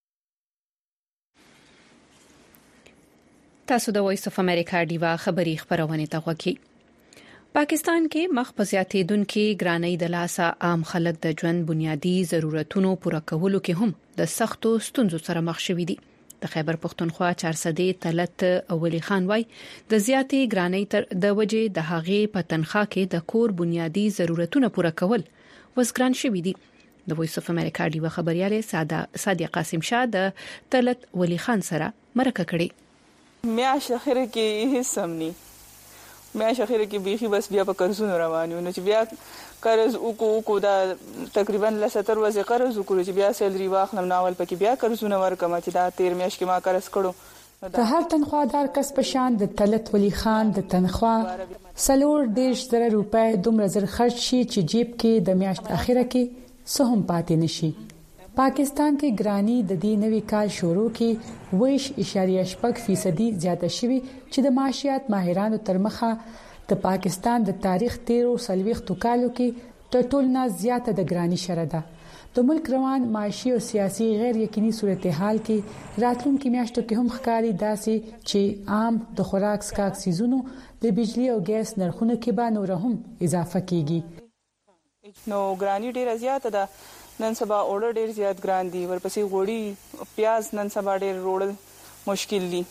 تاسو د وایس اف امریکا ډیوا خبری خبرونه ته غوږی. پاکستان کې مخ په زیاتېدونکو ګرانۍ د لاسه عام خلک د ژوند بنیادی ضرورتونو پوره کولو کې هم د سختو ستونزو سره مخ شوي دي. د خیبر پښتونخوا چار سدې تلت اولی خان وای د زیاتې ګرانۍ تر د وجې د هغې په تنخوا کې د کور بنیادی ضرورتونه پوره کول وسګران شوي دي. د وایس اف امریکا ډیوا خبرياله ساده صادق قاسم شاه د تلت ولی خان سره مرکه کړې. میاش اخر کې هیڅ سمني میاش اخر کې بيخي بس بیا په قرضونو روانو نو چې بیا قرض وکړو کو دا تقریبا لستر وځي قرض وکړو چې بیا سیلري واخلم ناول پکې بیا قرضونه ورکم چې دا تیر میاش کې ما قرض کړو. د هر تنخوادار کس په شان د تلت ولی خان د تنخوا سلور دیش زره روپۍ دومره زر خرج شي چې جیب کې د میاشت اخره کې سهم پاتې نشي. پاکستان کې ګرانی د دې نوي کال شروع کې ویش اشاریه شپږ فیصدي زیاته شوي چې د معاشيات ماهرانو تر مخه د پاکستان د تاریخ تیرو سلويختو کالو کې تر ټولو نه زیاته د ګرانی شره ده. د ملک روان معاشي او سیاسي غیر یقیني صورتحال کې راتلونکي میاشتو کې هم ښکاری داسي چې عام د خوراک سکاک سيزونو د بجلی او ګیس نرخونو کې به نور هم اضافه کیږي. نو ګرانی ډیره زیاته ده. نن سبا اورډر ډیر زیات ګران دي ورپسې غوړي پیاز نن سبا ډیر روړل مشکل دي.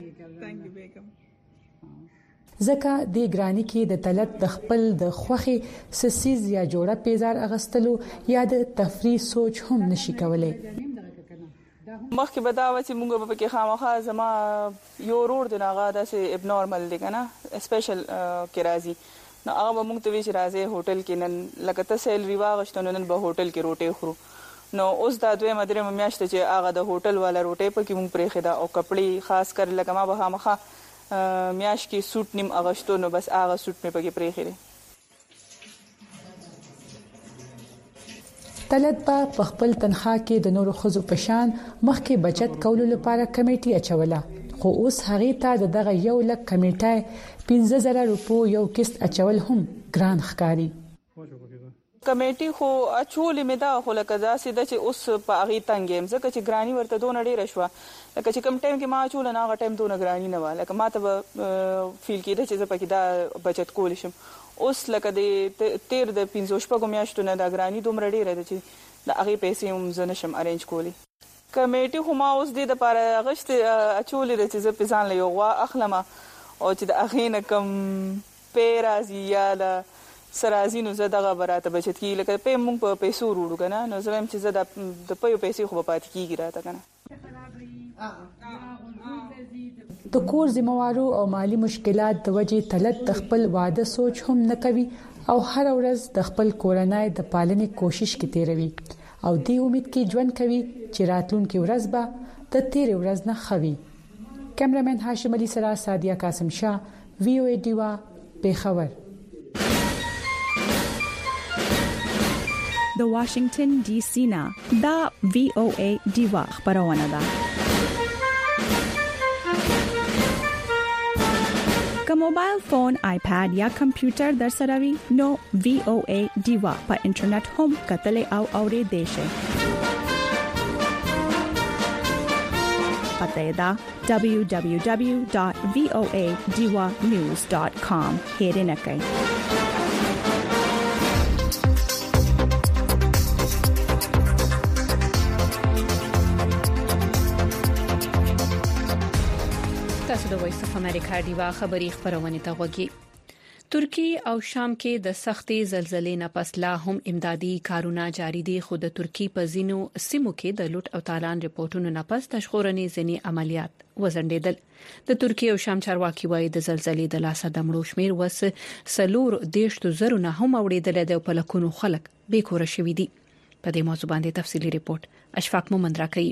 ځکه د ګرانی کې د تلت د خپل د خوخي سسیز یا جوړه پیزار اغستلو یا د تفریح سوچ هم نشي کولای. مخکې به دا و چې موږ په کې خامخا زما یو روړ د ناغه داسې اب نورمال دی کنه سپیشل کې راځي نو هغه موږ ته وی چې راځي هوټل کې نن لکه ته سیلري واغښتنو نن به هوټل کې روټي خورو نو اوس دا دوی مدرې میاشت چې هغه د هوټل والا روټي په کې موږ پرې خدا او کپړې خاص کر لکه ما به مخه میاش کې سوټ نیم اغښتو نو بس هغه سوټ مې په کې پرې خېره. تلت په خپل تنخوا کې د نورو خزو په شان مخکې بچت کولو لپاره کمیټي اچوله خو اوس هغه ته دغه یو لک کمیټه پنځه زره روپو یو کیست اچول هم ګران ښکاری. کمیټي خو اچول مې دا خو لکه ځاسې د چې اوس په هغه تنګم ځکه چې ګرانی ورته دون ډیره شو لکه چې کم ټایم کې ما اچول نه هغه ټایم دون ګرانی نه و لکه ما ته فیل کېده چې زه پکې دا بچت کول شم. اوس لکه د تیر د پنځه شپږ میاشتو نه دا ګرانی دومره ډیره ده چې د هغه پیسې هم زه نشم ارینج کولی. کمیټي خو ما اوس د لپاره غشت اچول د چې زه په ځان له یو غوا اخلم او چې د اخینه کم پیرازي یا د سرازینو زه دغه براته بچت کی لکه په مونږ په پیسو وروړو کنه نو زه هم چې زه د په پیسې خو پات کیږي راته کنه. د کور ذمہوارو او مالی مشکلات د وجې تلت د خپل واده سوچ هم نه کوي او هر ورځ د خپل کورنۍ د پالنې کوشش کې تیروي او دې امید کې ژوند کوي چې راتلونکي ورځ به د تیر ورځ نه خوي. کیمرامین هاشم علي سره سادیا قاسم شاه وی او ای ډیوا پیښور. د واشنگټن ډي سي نه دا وی او ای ډیوا خبرونه ده. که موبایل فون، آیپاد یا کمپیوټر در سره وي نو وی او ای ډیوا په انټرنیټ هم کتل او اوریدل شي. پته دا دبلیو دبلیو دبلیو ډاٹ وی او ای ډیوا نیوز ډاٹ کام هیرنه کوي. تاسو د وایس اف امریکا دیوا خبری خبرونه ته وګورئ. ترکی او شام کې د سختي زلزلې نه پس لا هم امدادي کارونه جاری دي، خو د ترکی په زینو سیمو کې د لوټ او تالان رپورټونو نه پس د شخړنې ځینی عملیات وزندېدل. د ترکی او شام چارواکي وایي د زلزلې د لاسه د مړو شمیر وس سلور دیش تو زرو نه هم اوریدل د په لکونو خلک بیکوره شوې دي. په دې موضوع باندې تفصيلي ریپورت اشفاق مومند راکړي.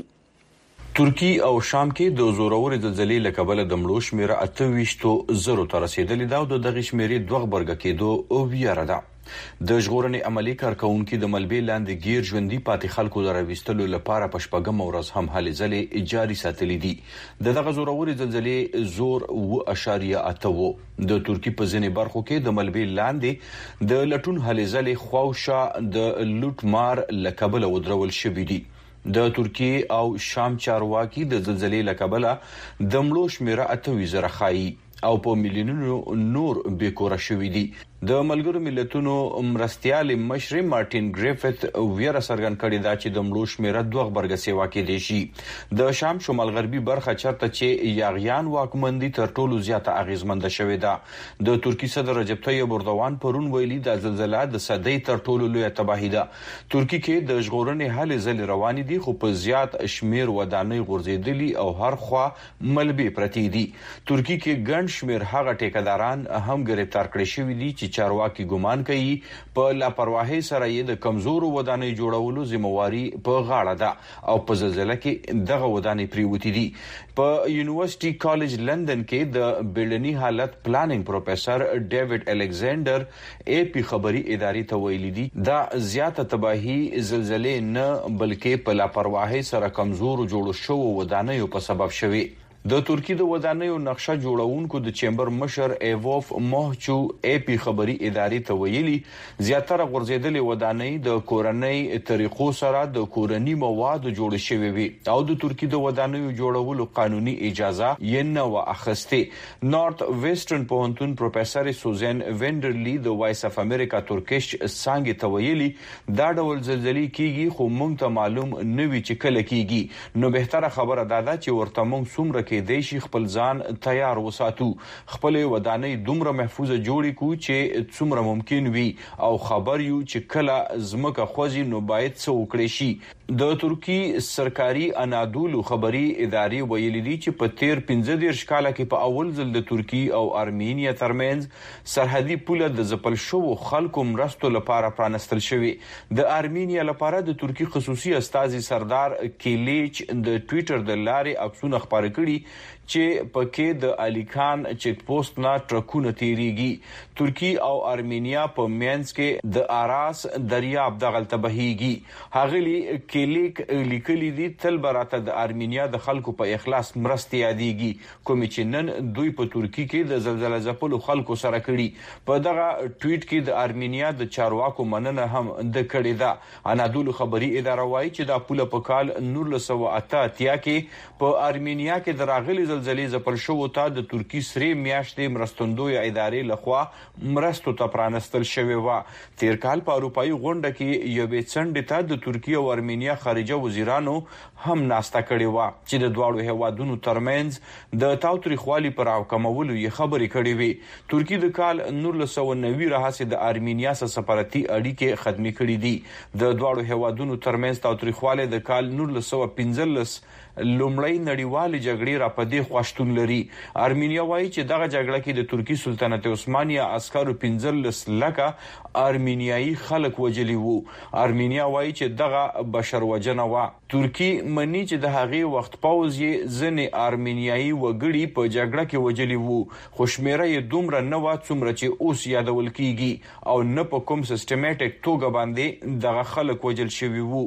ترکی او شام کې د زورورې زلزلې لکبل د مړو شمیر اته ویشتو زرو تر رسیدلې دا د دغه شمیرې دوه برګه کېدو او ویاره ده. د ژغورنې عملی کارکونکو د ملبې لاندې غیر ژوندۍ پاتې خلکو درويستلو لپاره پښپګم ورځ هم هلې ځلې جاري ساتلې دي. د دغه زورورې زلزلې زور او اشاریه اته وو. د ترکی په ځینې برخو کې د ملبې لاندې د لټون هلې ځلې خواوشا د لوټ مار لکبل ودرول شوې دي. د ترکی او شام چارواکي د زلزلې لکبله د مړو شمیر اته وزره خای او په میلیونونو نور بیکوره شوې دي. د ملګرو ملتونو مرستيال مشر مارټین ګریفث ویره سرګن کړی دا چې د مړو شمیر دوه برګه سیوا کې دي شي. د شام شمال غربي برخه چرته چې یاغیان واکمندي تر ټولو زیاته اغیزمند شوې ده. د ترکی صدر رجب طیب اردوغان پرون ویلي د زلزلې د صدې تر ټولو لوی تباہی ده. ترکی کې د ژغورنې حل زل روان دي، خو په زیات شمیر ودانۍ غورځېدلي او هر خوا ملبې پرتی دي. ترکی کې ګڼ شمیر هغه ټیکداران هم گرفتار کړي شوی دي چې چارواکي ګمان کوي په لاپرواهي سره یې د کمزورو ودانۍ جوړولو ذمہواری په غاړه ده او په زلزلې کې دغه ودانۍ پریوتی دي. په یونیورسيټي کالج لندن کې د بیلډني حالت پلانینګ پروفیسور ډیوډ الکساندر اے پی خبري ادارې ته ویلي دي دا زیاته تباہي زلزلې نه بلکې په لاپرواهي سره کمزورو جوړو شو ودانۍ په سبب شوي. د ترکی د ودانیو نقشه جوړونکو د چیمبر مشر ایوف موهچو اے پی خبري ادارې ته ویلي زیاتره غورځېدلې ودانۍ د کورنۍ طریقو سره د کورنۍ مواد جوړ شوي وي او د ترکی د ودانیو جوړولو قانوني اجازه یې نه و اخیسته. نارث ویسټرن پوهنتون پروفیسور سوزن وینډرلی د وایس اف امریکا ترکیش څنګه ته ویلي دا ډول زلزلې کیږي خو موږ ته معلوم نه وي چې کله کیږي. نو بهتره خبره ده چې ورته موږ څومره کې دیشي خپل ځان تیار وساتو، خپل ودانۍ دومره محفوظه جوړی کو چې څومره ممکن وي او خبر یو چې کله زمکه خوځي نو باید څه وکړي شي. د ترکی سرکاري انادولو خبري ادارې ویلي دي چې په تیر پنځه دیرش کال کې په اول ځل د ترکی او ارمینیا ترمنځ سرحدي پوله د ځپل شو خلکو مرستو لپاره پرانستل شوی. د ارمینیا لپاره د ترکی خصوصي استازي سردار کیلیچ د ټوئیټر د لارې عکسونه خبري کړي چې پکې د الی خان چیک پوسټ نه ټرکونه تیریږي. ترکی او ارمینیا په مینس کې د آراس دریاب د غلطه بهيږي. هغلی کلیک لیکلي دي تل براته د ارمینیا د خلکو په اخلاص مرستي یادېږي کوم چې نن دوی په ترکی کې د زلزلې ځپلو خلکو سره کړي. په دغه ټویټ کې د ارمینیا د چارواکو مننه هم د کړي ده. انادولو خبري اداره وايي چې د پوله په کال نولس سوه اته اتیا کې په ارمینیا کې د راغلي زلزلې ځپل شو ته د ترکی سری میاشتې مرستندوی ادارې لخوا مرستو ته پرانستل شوی و. تیر کال په اروپאי غونډه کې یو بیڅنډ ته د ترکی او ارمینیا خارجه وزیرانو هم ناستا کړې و چې د دواړو هیوادونو ترمنځ د تاوتریخوالي پر راکمولو یې خبرې کړې وي. ترکی د کال نولس سوه نوي راهیسې د ارمینیا سره سفارتي اړیکې ختمي کړې دي. د دواړو هیوادونو ترمنځ تاوتریخوالي د کال نولس سوه پنځلس لومړی نړیوالې جګړې را پدې خوښتون لري. ارمینیا وایي چې دغه جګړه کې د ترکی سلطنت عثمانیه عسکرو پنځلس لکه ارمینیایي خلک وجلی وو. ارمینیا وایي چې دغه بشر وجنه و. ترکی منی چې د هغې وخت پاوز یې ځنې ارمینیایي وګړي په جګړه کې وجلی وو، خو شمیره یې دومره نه و څومره چې اوس یادول کیږي او نه په کوم سیستماتیک توګه باندې دغه خلک وجل شوي وو.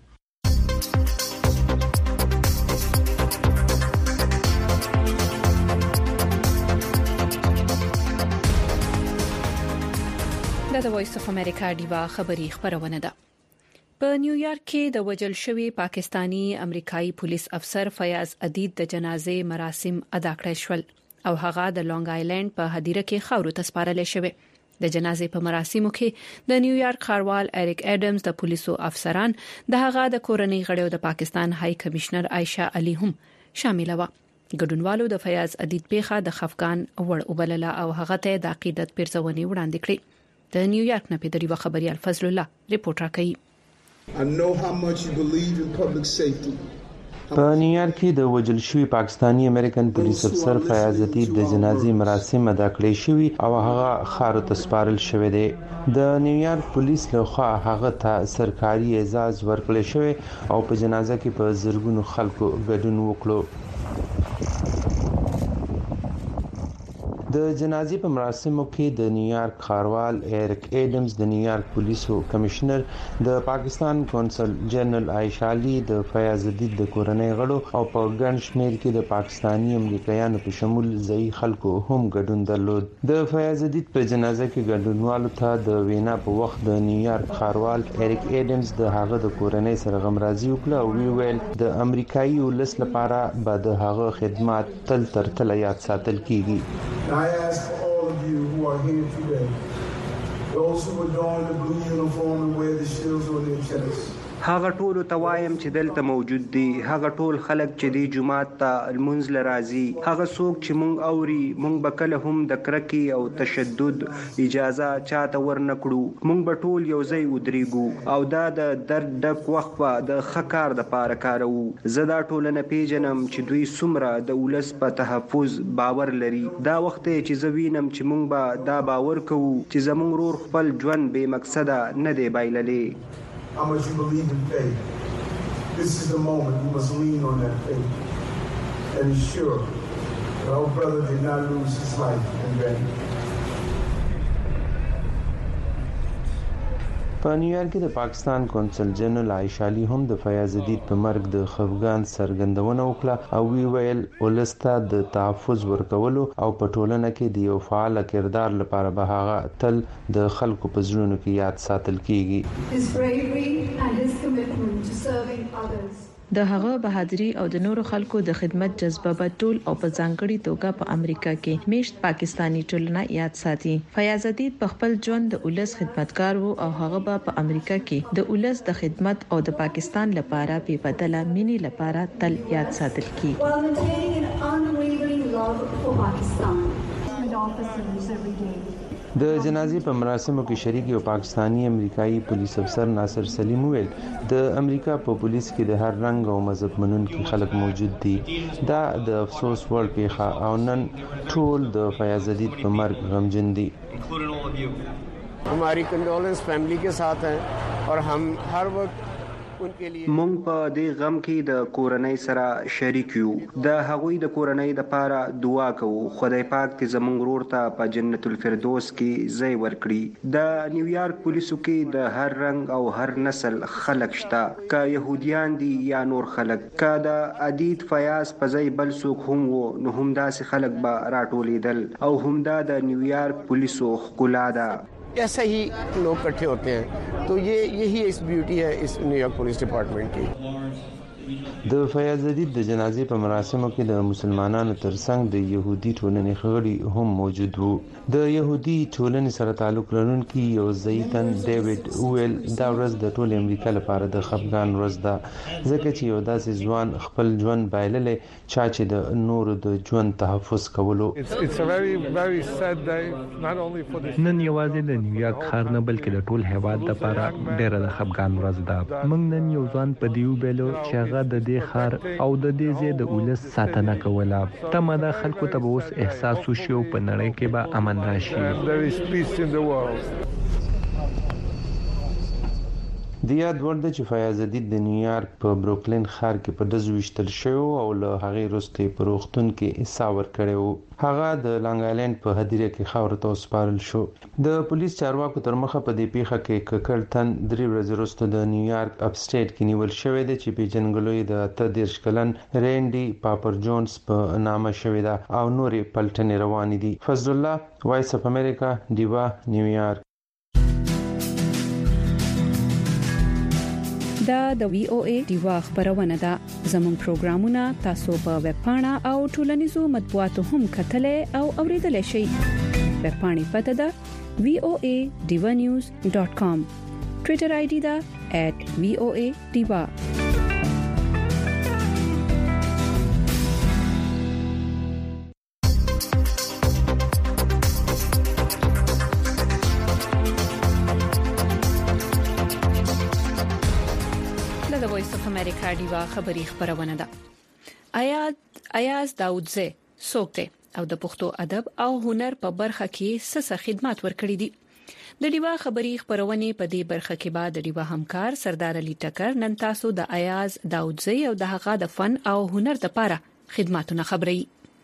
د وایس اف امریکا دیوا خبری خبرونه ده. په نیویارک کې د وجل شوی پاکستانی امریکایي پولیس افسر فیاض عدید د جنازې مراسم ادا کړل شول او هغه د لونګ آیلند په هدیره کې خاورو ته سپارل شوی. د جنازې په مراسمو کې د نیویارک ښاروال اریک اډمز د پولیسو افسران د هغه د کورنۍ غړو د پاکستان های کمشنر عائشہ علي هم شامل و. ګډونوالو د فیاض عدید پیخه د خفقان وړ وبلله او هغه ته د عقیدت پیرزونی وړاندې کړې د نیویارک نه پیدري خبريال فضل الله ریپورت راکړي I know how much you believe in public safety. په نیویارک کې د وجل شوی پاکستانی امریکن پولیس افسر فیاض عدید د جنازي مراسم ادا کړې شوی او هغه خارو تسپارل شوی دی د نیویارک پولیس لخوا هغه ته سرکاري اعزاز ورکړل شوی او په جنازه کې په زرګونو خلکو ګډون وکړو د جنازي په مراسمو کې د نیویارک ښاروال ایرک ایډمز د نیویارک پولیسو کمشنر د پاکستان کونسل جنرال عائشہ علي د فیاض عدید د کورنۍ غړو او په ګڼ شمېر کې د پاکستانی امریکایانو په شمول ځای خلکو هم ګډون درلود د فیاض عدید په جنازه کې ګډونوالو ته د وینا په وخت د نیویارک ښاروال ایرک ایډمز د هغه د کورنۍ سره غمرازي وکړه او وی ویل د امریکایي ولس لپاره به د هغه خدمات تل تر تل یاد ساتل کیږي I ask for all of you who are here today, those who adorn the blue uniform and wear the shields on their chests. هغه ټول توایم چې دلته موجود دي هغه ټول خلک چې دی جمعات ته المنز لرازي هغه څوک چې مونږ اوري مونږ به کله هم د کرکی او تشدد اجازه چاته ورنکړو مونږ به ټول یو ځای ودرېګو او دا د درد ډک وخت د خکار د پاره کارو زدا ټولنه پیژنم چې دوی سمره د ولس په تحفظ باور لري دا وخت چې زوینم چې مونږ به دا باور کوو چې زمونږ رور خپل ژوند به مقصده نه دی بایللې How much you believe in faith. This is the moment you must lean on that faith and ensure that our brother did not lose his life in vain. په نیویارک کې د پاکستان کونسل جنرال عائشہ علي هم د فیاض عدید په مرګ د خفګان څرګندونه وکړه او وی ویل ولسته د تحفظ ورکولو او په ټولنه کې د یو فعال کردار لپاره به هغه تل د خلکو په زړونو کې یاد ساتل کیږي His bravery and his commitment to serving others د هغه بهادری او د نورو خلکو د خدمت جذبه به ټول او په ځانګړي توګه په امریکا کې میشت پاکستانی ټولنه یاد ساتي فیاض عدید په خپل ژوند د ولس خدمتګار وو او هغه به په امریکا کې د ولس د خدمت او د پاکستان لپاره په بدله مینی لپاره تل یاد ساتل کیږي د جنازي په مراسمو کې شریک یو پاکستانی امریکایي پولیس افسر ناصر سلیم ویل د امریکا په پولیس کې د هر رنګ او مذهب منونکي خلک موجود دي دا د افسوس وړ پیښه او نن ټول د فیاض عدید په مرګ غمجن دي हमारी condolence family के साथ हैं और हम हर वक्त مونږ په دې غم کې د کورنۍ سره شریک یو د هغوی د کورنۍ لپاره دعا کوو خدای پاک دې زموږ ورور ته په جنت الفردوس کې ځای ورکړي د نیویارک پولیسو کې د هر رنگ او هر نسل خلک شته کا يهوديان دي یا نور خلک کا د عدید فیاض په ځای بل څوک هم وو نو هم داسې خلک به راټولیدل او هم دا د نیویارک پولیسو ښکلا ده ऐसा ही लोग इकट्ठे होते हैं तो ये यही इस ब्यूटी है इस न्यूयॉर्क पुलिस डिपार्टमेंट की د فیاض عدید د جنازې په مراسمو کې د مسلمانانو ترڅنګ د يهودي ټولنې غړي هم موجود وو د يهودي ټولنې سره تعلق لرونکي یو ځایتن ډیوډ ویل دا ورځ د ټول امریکا لپاره د خفګان ورځ ده ځکه چې یو داسې ځوان خپل ژوند بایللې چا چې د نورو د ژوند تحفظ کولو نن یوازې د نیویارک ښار نه بلکې د ټول هیواد لپاره ډېره د خفګان ورځ ده موږ نن یو ځوان په دیو بیلو چې هغه د دې خار او د دې ځای د ولس ساتنه کوله تمه د خلکو ته اوس احساس وشي او په نړۍ کې به امن راشي د یاد وړ ده چې فیاض عدید د نیویارک په بروکلین ښار کې په ډزو وشتل شو او له هغې وروسته په روغتون کې حصہ ورکړی و هغه د لانګ آیلند په هدیره کې خاورو ته وسپارل شو د پولیس چارواکو تر مخه په دې پیښه کې ککړ تن درې ورځې وروسته د نیویارک اپ سټیټ کې نیول شوی دی چې پیژنګلوی د اته دېرش کلن رینډي پاپر جونز په نامه شوی ده او نورې پلټنې روانې دي فضل الله وایس اف امریکا دیوا نیویارک دا د وی او ای دیوا خبرونه ده زموږ پروګرامونه تاسو په ویب پاڼه او ټولنیزو مطبوعاتو هم کتلې او اوریدلای شئ ویب پاڼې پته ده وی او ای diva news dot com ټوئیټر آی ډي ده at v o a diva امریکا دیوا خبری خبرونه ده. آیاز آیاز داودزه سوکته او د پښتو ادب او هنر په برخه کې څه خدمات ورکړي دي. د دیوا خبری خبرونه په دې برخه کې بعد د دیوا همکار سردار علي ټکر نن تاسو د آیاز داودزه او د هغه د فن او هنر لپاره خدماتونه خبري.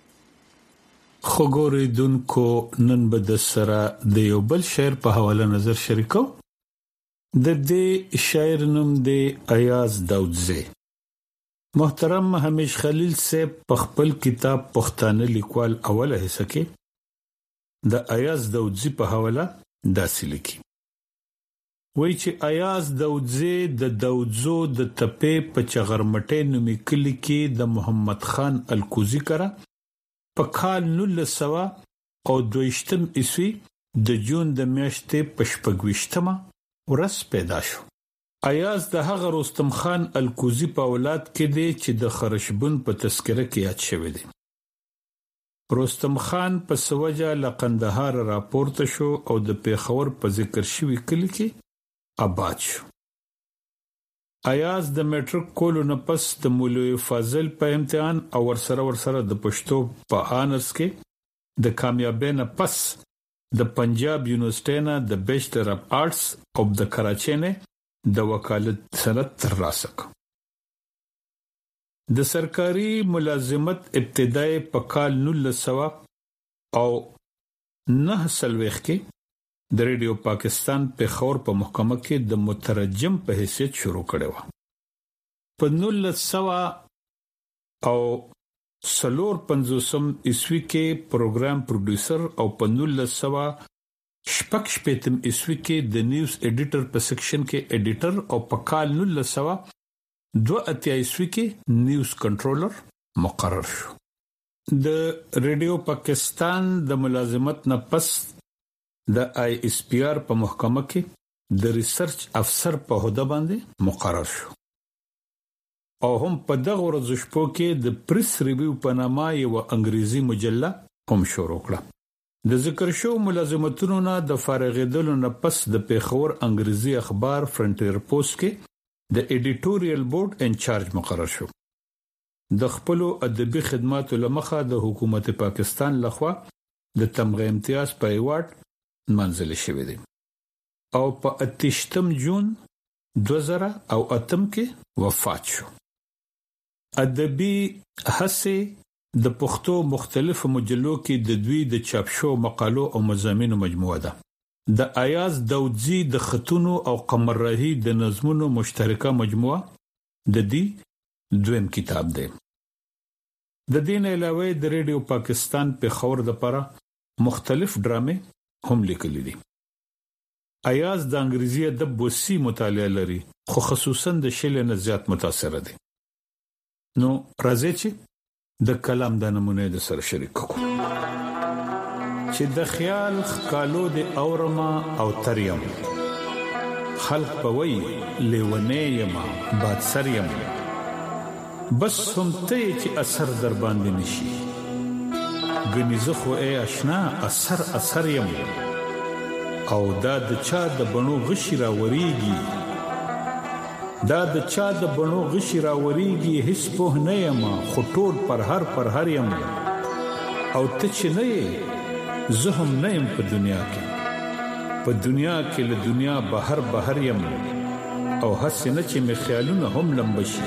خګورې دونکو نن به د سره د یو بل شعر په حواله نظر شریکو. د دې شاعر نوم دی آیاز داودزه. محترم همیش خلیل صاحب په خپل کتاب پښتانه لیکوال اوله حصہ کې د آیاز داودزه په حواله داسې لیکي. وایي چې آیاز داودزه د داودزو د تپې په چغرمټې نومي کلی کې د محمد خان الکوزی کرا په کال نولس سوه او دویشتم عیسوي د جون د میاشتې په شپږویشتمه ورځ پیدا شو. آیاز د هغه رستم خان الکوزی په اولاد کې دی چې د خرشبون په تذکره کې یاد شوی دی. رستم خان په سوجا لقندهار راپورته شو او د پیښور په ذکر شوی کلی کې آباد شو. آیاز د میټرک کولو نه پس د مولوی فاضل په امتحان او ورسره ورسره د پښتو په آنرز کې د کامیابی نه پس د پنجاب یونیورسيټي نه د بیچلر اف آرټس او د کراچۍ نه د وکالت سند ترلاسه کړ. د سرکاري ملازمت ابتدای په کال نولس سوه او نه سلويخ کې د ریډیو پاکستان په خور په محکمه کې د مترجم په حیثیت شروع کړو. په نولس سوه او سلور پنځوسم عیسوي کې پروګرام پروډوسر او په نولس سوه شپږ شپږم عیسوي کې د نیوز ایډیټر په سیکشن کې ایډیټر او په کال نولس سوه دوه اتیا عیسوي کې نیوز کنټرولر مقرر شو. د ریډیو پاکستان د ملازمت نه پس د آی اس پی آر په محکمه کې د ریسرچ افسر په عہده باندې مقرر شو. او هم په دغه ورځ شپو کې د پریس ریویو په نامه یو انګریزي مجله هم شروع کړه. د ذکر شو ملازمتونو نه د فارغېدلو نه پس د پیښور انګریزي اخبار فرنټیر پوسټ کې د ایډیټوریال بورډ انچارج مقرر شو. د خپل ادبي خدماتو لمخه د حکومت پاکستان لخوا د تمغه امتیاز په ایوارډ منزل شوی دی او په اتشتم جون دوه زره او اتم کې وفات شو. ادبي هڅه د پښتو مختلفو مجلو کې د دوی د چاپ شو مقالو او مضامینو مجموعه ده. د آیاز داودزی د خطونو او قمر راهی د نظمونو مشترکه مجموعه د دې دویم کتاب دی. د دین علاوه د ریډیو پاکستان په خور د لپاره مختلف ډرامې هم لیکلي دي. آیاز د انګریزي ادب وسیع مطالعه لري خو خصوصا د شل نه زیات متاثر دي. نو راځي چې د کلام د نمونه د سره شریک کو چې د خیال خالو د اورما او تریم خلق پوي لیونې یما باد سریم بس هم ته چې اثر در باندې نشي غني زخو اے آشنا اثر اثر یم او دا د چا د بنو غشي را وریږي دا د چا د بنو غشي را وریږي هیڅ په نه یم خو ټول پر هر پر هر یم او ته چې نه زه هم نه يم په دنیا کې په دنیا کې له دنیا بهر بهر يم او هڅه نه چې می خیالونه هم لمبشي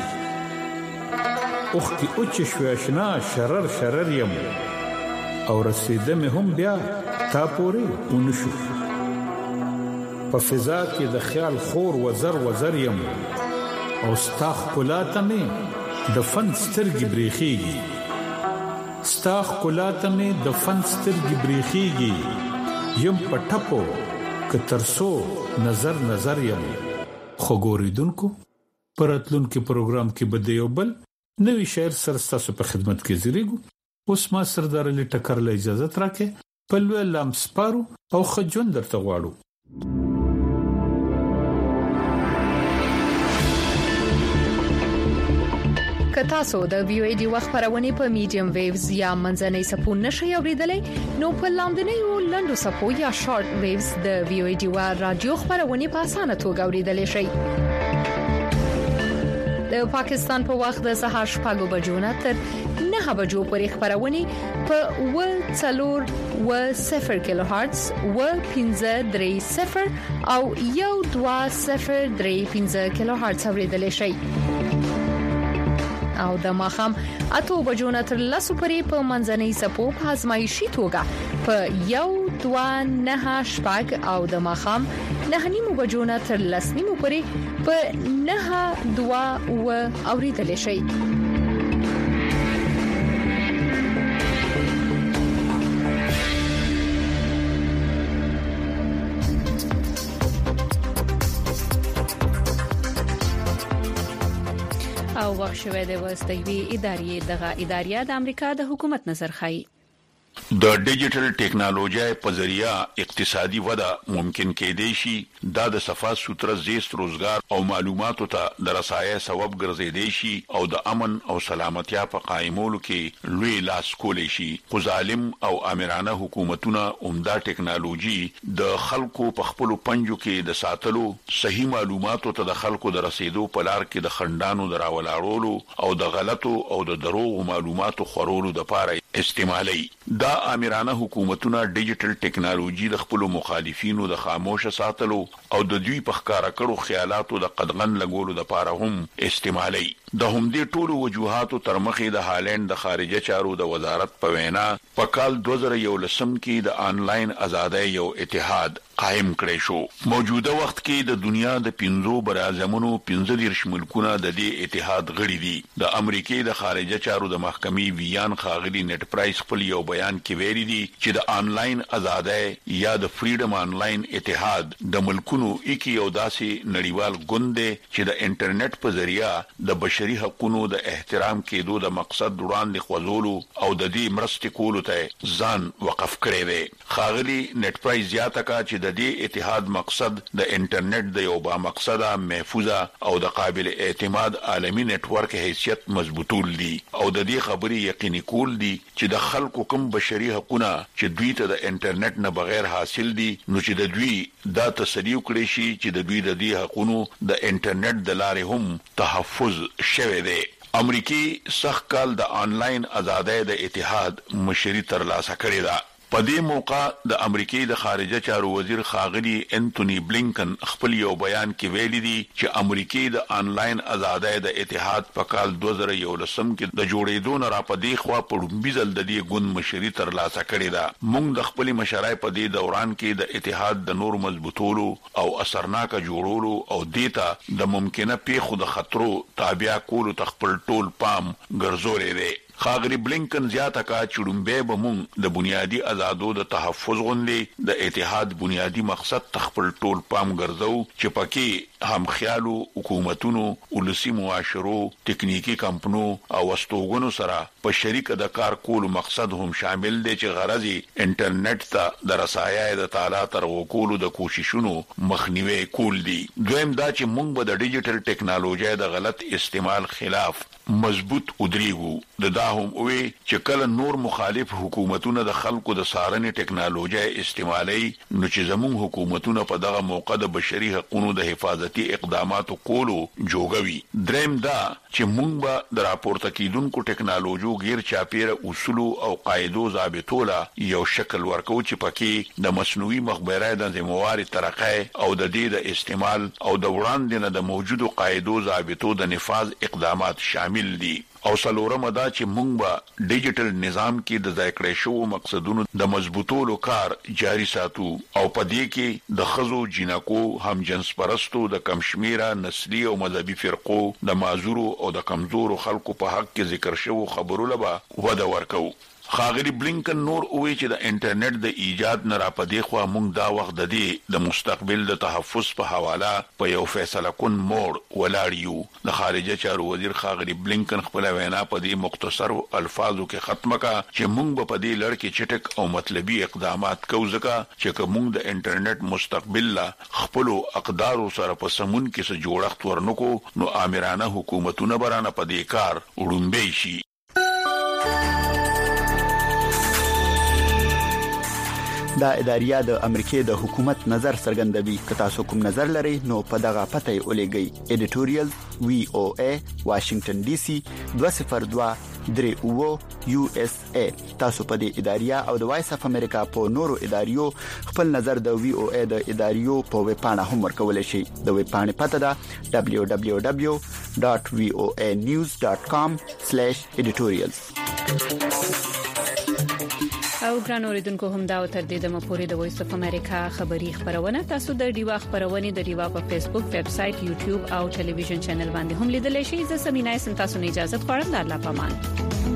اوخ کی اوچ شو آشنا شرر شرر يم او رسیده مې هم بیا تا پوري ونشو په فضا کې د خیال خور وزر وزر يم او ستاخ کلاته مې د فن سترګې برېخيږي ستاخ کلاته مې د فن سترګې برېخيږي یم پټپو کترسو نظر نظر یم خو ګوریدونکو پراتلونکو پروګرام کې بده یو بل نوې شعر سره تاسو په خدمت کې زیریګو اوس ما سردار علي ټکر له اجازه تراکه په لوی لام سپارو او خجون درته غواړو. کتا سو د وی او ای وخت پرونی په میډیم ویوز یا منځنۍ سپو نشي اوریدلای نو په لاندنۍ او لندو سپو یا شارټ ویوز د وی او ای ډی رادیو خبرونه په اسانه توګه اوریدلای شي. د د پاکستان په وخت د سهار شپږ بجو نه تر نه بجو پورې خبرونه په و څلور و صفر کیلو هرتز و پنځه درې صفر او یو دوه صفر درې پنځه کیلو هرتز اوریدل شي او د ماخام اته بجو نه تر لسو پورې په منځنۍ سپو په ازمایشي توګه په یو دوه نه شپږ او د ماخام نه نیمو بجو نه تر لس نیمو پورې په نه دوه و اوریدل شي او وخت شوه د واستوي ادارې دغه ادارې د امریکا د حکومت نظر خای د ډیجیټل ټیکنالوژي په ذریعہ اقتصادي وده ممکن کېدای شي دا د صفا سوتره زیست روزګار او معلوماتو ته د رسایي سبب ګرځېدای شي او د امن او سلامتیا په قائمولو کې لوی لاس کولای شي خو ظالم او امرانه حکومتونه عمده ټیکنالوژي د خلکو په خپل پنجو کې د ساتلو صحیح معلوماتو ته د خلکو د رسیدو په لار کې د خندانو دراولاړولو او د غلطو او د دروغ معلوماتو خورولو د پاره استعمالي دا امرانه حکومتونه ډیجیټل ټیکنالوژي د خپل مخالفینو د خاموشه ساتلو او د دوی په ښکارا کړو خیالاتو د قدغن لګولو د پاره هم استعمالي د همدې ټولو وجوهاتو تر مخې د هالند د خارجه چارو د وزارت په وینا په کال دوه زره یولسم کې د انلاین ازادۍ یو اتحاد قائم کړی شو موجوده وخت کې د دنیا د پنځو براعظمونو پنځه دیرش ملکونه د دې اتحاد غړي دي د امریکای د خارجه چارو د محکمې ویان خاغلی نت پرایس خپل یو بیان کې ویلي دي چې د انلاین ازادۍ یا د فریډم انلاین اتحاد د ملکونو اکی یو داسې نړیوال ګوند دی چې د انټرنیټ په ذریعہ د بشري حقوقو د احترام کېدو د مقصد وړاندې خوځولو او د دې مرستې کولو ته ځان وقف کړی دی خاغلی نت پرایس زیاته کا چې د دې اتحاد مقصد د انټرنیټ د یو با مقصده محفوظه او د قابل اعتماد عالمي نت ورک حیثیت مضبوطول دي او د دې خبرې یقیني کول دي چې د خلکو کوم بشري حقوقونه چې دوی ته د انټرنیټ نه بغیر حاصل دي نو چې د دوی دا تسلیو کړی شي چې د دوی د دې حقوقونو د انټرنیټ د لارې هم تحفظ شوه دی امریکای سخت کال د انلاین ازادۍ د اتحاد مشري ترلاسه کړی دا په دې موقع د امریکای د خارجه چارو وزیر خاغلی انټونی بلینکن خپل یو بیان کې ویلي دي چې امریکای د انلاین ازادۍ د اتحاد په کال دوه زره یولسم کې د جوړېدو نه را پدې خوا په ډومبیزل د دې ګوند مشري ترلاسه کړې ده موږ د خپل مشرای په دې دوران کې د اتحاد د نور مضبوطولو او اثرناک جوړولو او دیتا د ممکنه پیښو د خطرو تابع کولو تخپل ټول پام ګرځولې ده خاغری بلینکن زیاته کا چړمبه بمون د بنیادی آزادو د تحفظ غوندي د اتحاد بنیادی مقصد تخپل ټول پام ګرځو چې پکې هم خیالو حکومتونو ولسی معاشرو ټکنیکی کمپنو او واستوګونو سره په شریک د کار کولو مقصد هم شامل دي چې غرضی انټرنیټ ته د رسایای د تعالی تر وکولو د کوششونو مخنیوي کول دي دویم دا چې موږ به د ډیجیټل ټیکنالوژي د غلط استعمال خلاف مضبوط ودرېګو د دا هم وی چې کله نور مخالف حکومتونه د خلکو د سارنې ټیکنالوژي استعمالي نو چې زموږ حکومتونه په دغه موقع د بشري حقوقو د حفاظتي اقداماتو کولو جوړوي دریم دا چې موږ به د راپورته کیدونکو ټیکنالوژي غیر چاپیره اصول او قاعده ضابطوله یو شکل ورکو چې پکې د مصنوعي مخبري د ذمہواري طرقه او د دې د استعمال او د وړاندې نه د موجودو قاعده ضابطو د نفاذ اقدامات شامل دي او سلورم دا چې موږ به ډیجیټل نظام کې د ځای کړی شو مقصدونو د مضبوطولو کار جاری ساتو او په دې کې د خزو جنکو هم جنس پرستو د کمشمیره نسلی او مذهبي فرقو د معذورو او د کمزورو خلکو په حق کې ذکر شوی خبرو لبا وده ورکو خاغلی بلینکن نور اوی چې د انټرنیټ د ایجاد نه را پدې خو موږ دا وخت د دې د مستقبل د تحفظ په حواله په یو فیصله کون موړ ولاړیو د خارجه چارو وزیر خاغلی بلینکن خپل وینا په دې مختصر الفاظو کې ختمه کا چې موږ په دې لړ کې چټک او مطلبي اقدامات کوو ځکه چې موږ د انټرنیټ مستقبل لا خپل اقدار سره په سمون کې څه جوړښت ورنکو نو امرانه حکومتونه برانه په دې کار وړومبې شي دا اداریه د امریکای د حکومت نظر څرګندوي. که تاسو کوم نظر لرئ نو په دغه پته ولېږئ. editorial وی او ای واشنگټن ډي سي دوه صفر دوه درې او یو اس ای. تاسو په دې اداریه او د وایس اف امریکا په نورو اداریو خپل نظر د وی او ای د اداریو په ویب پاڼه هم ورکول شي. د ویب پاڼې پته ده دبليو دبليو دبليو ډاټ وی او ای نیوز ډاټ کام سلیش ایډیټوریالز. او ګران اوریدونکو هم دا تر دې د مپوري د وایس اف امریکا خبری خبرونه تاسو د ډیوا خبرونه د ډیوا په فیسبوک ویب سټ یوټیوب او ټلویزیون چینل باندې هم لیدل شئ. زه سمینای سم تاسو نه اجازه غواړم. الله پامان.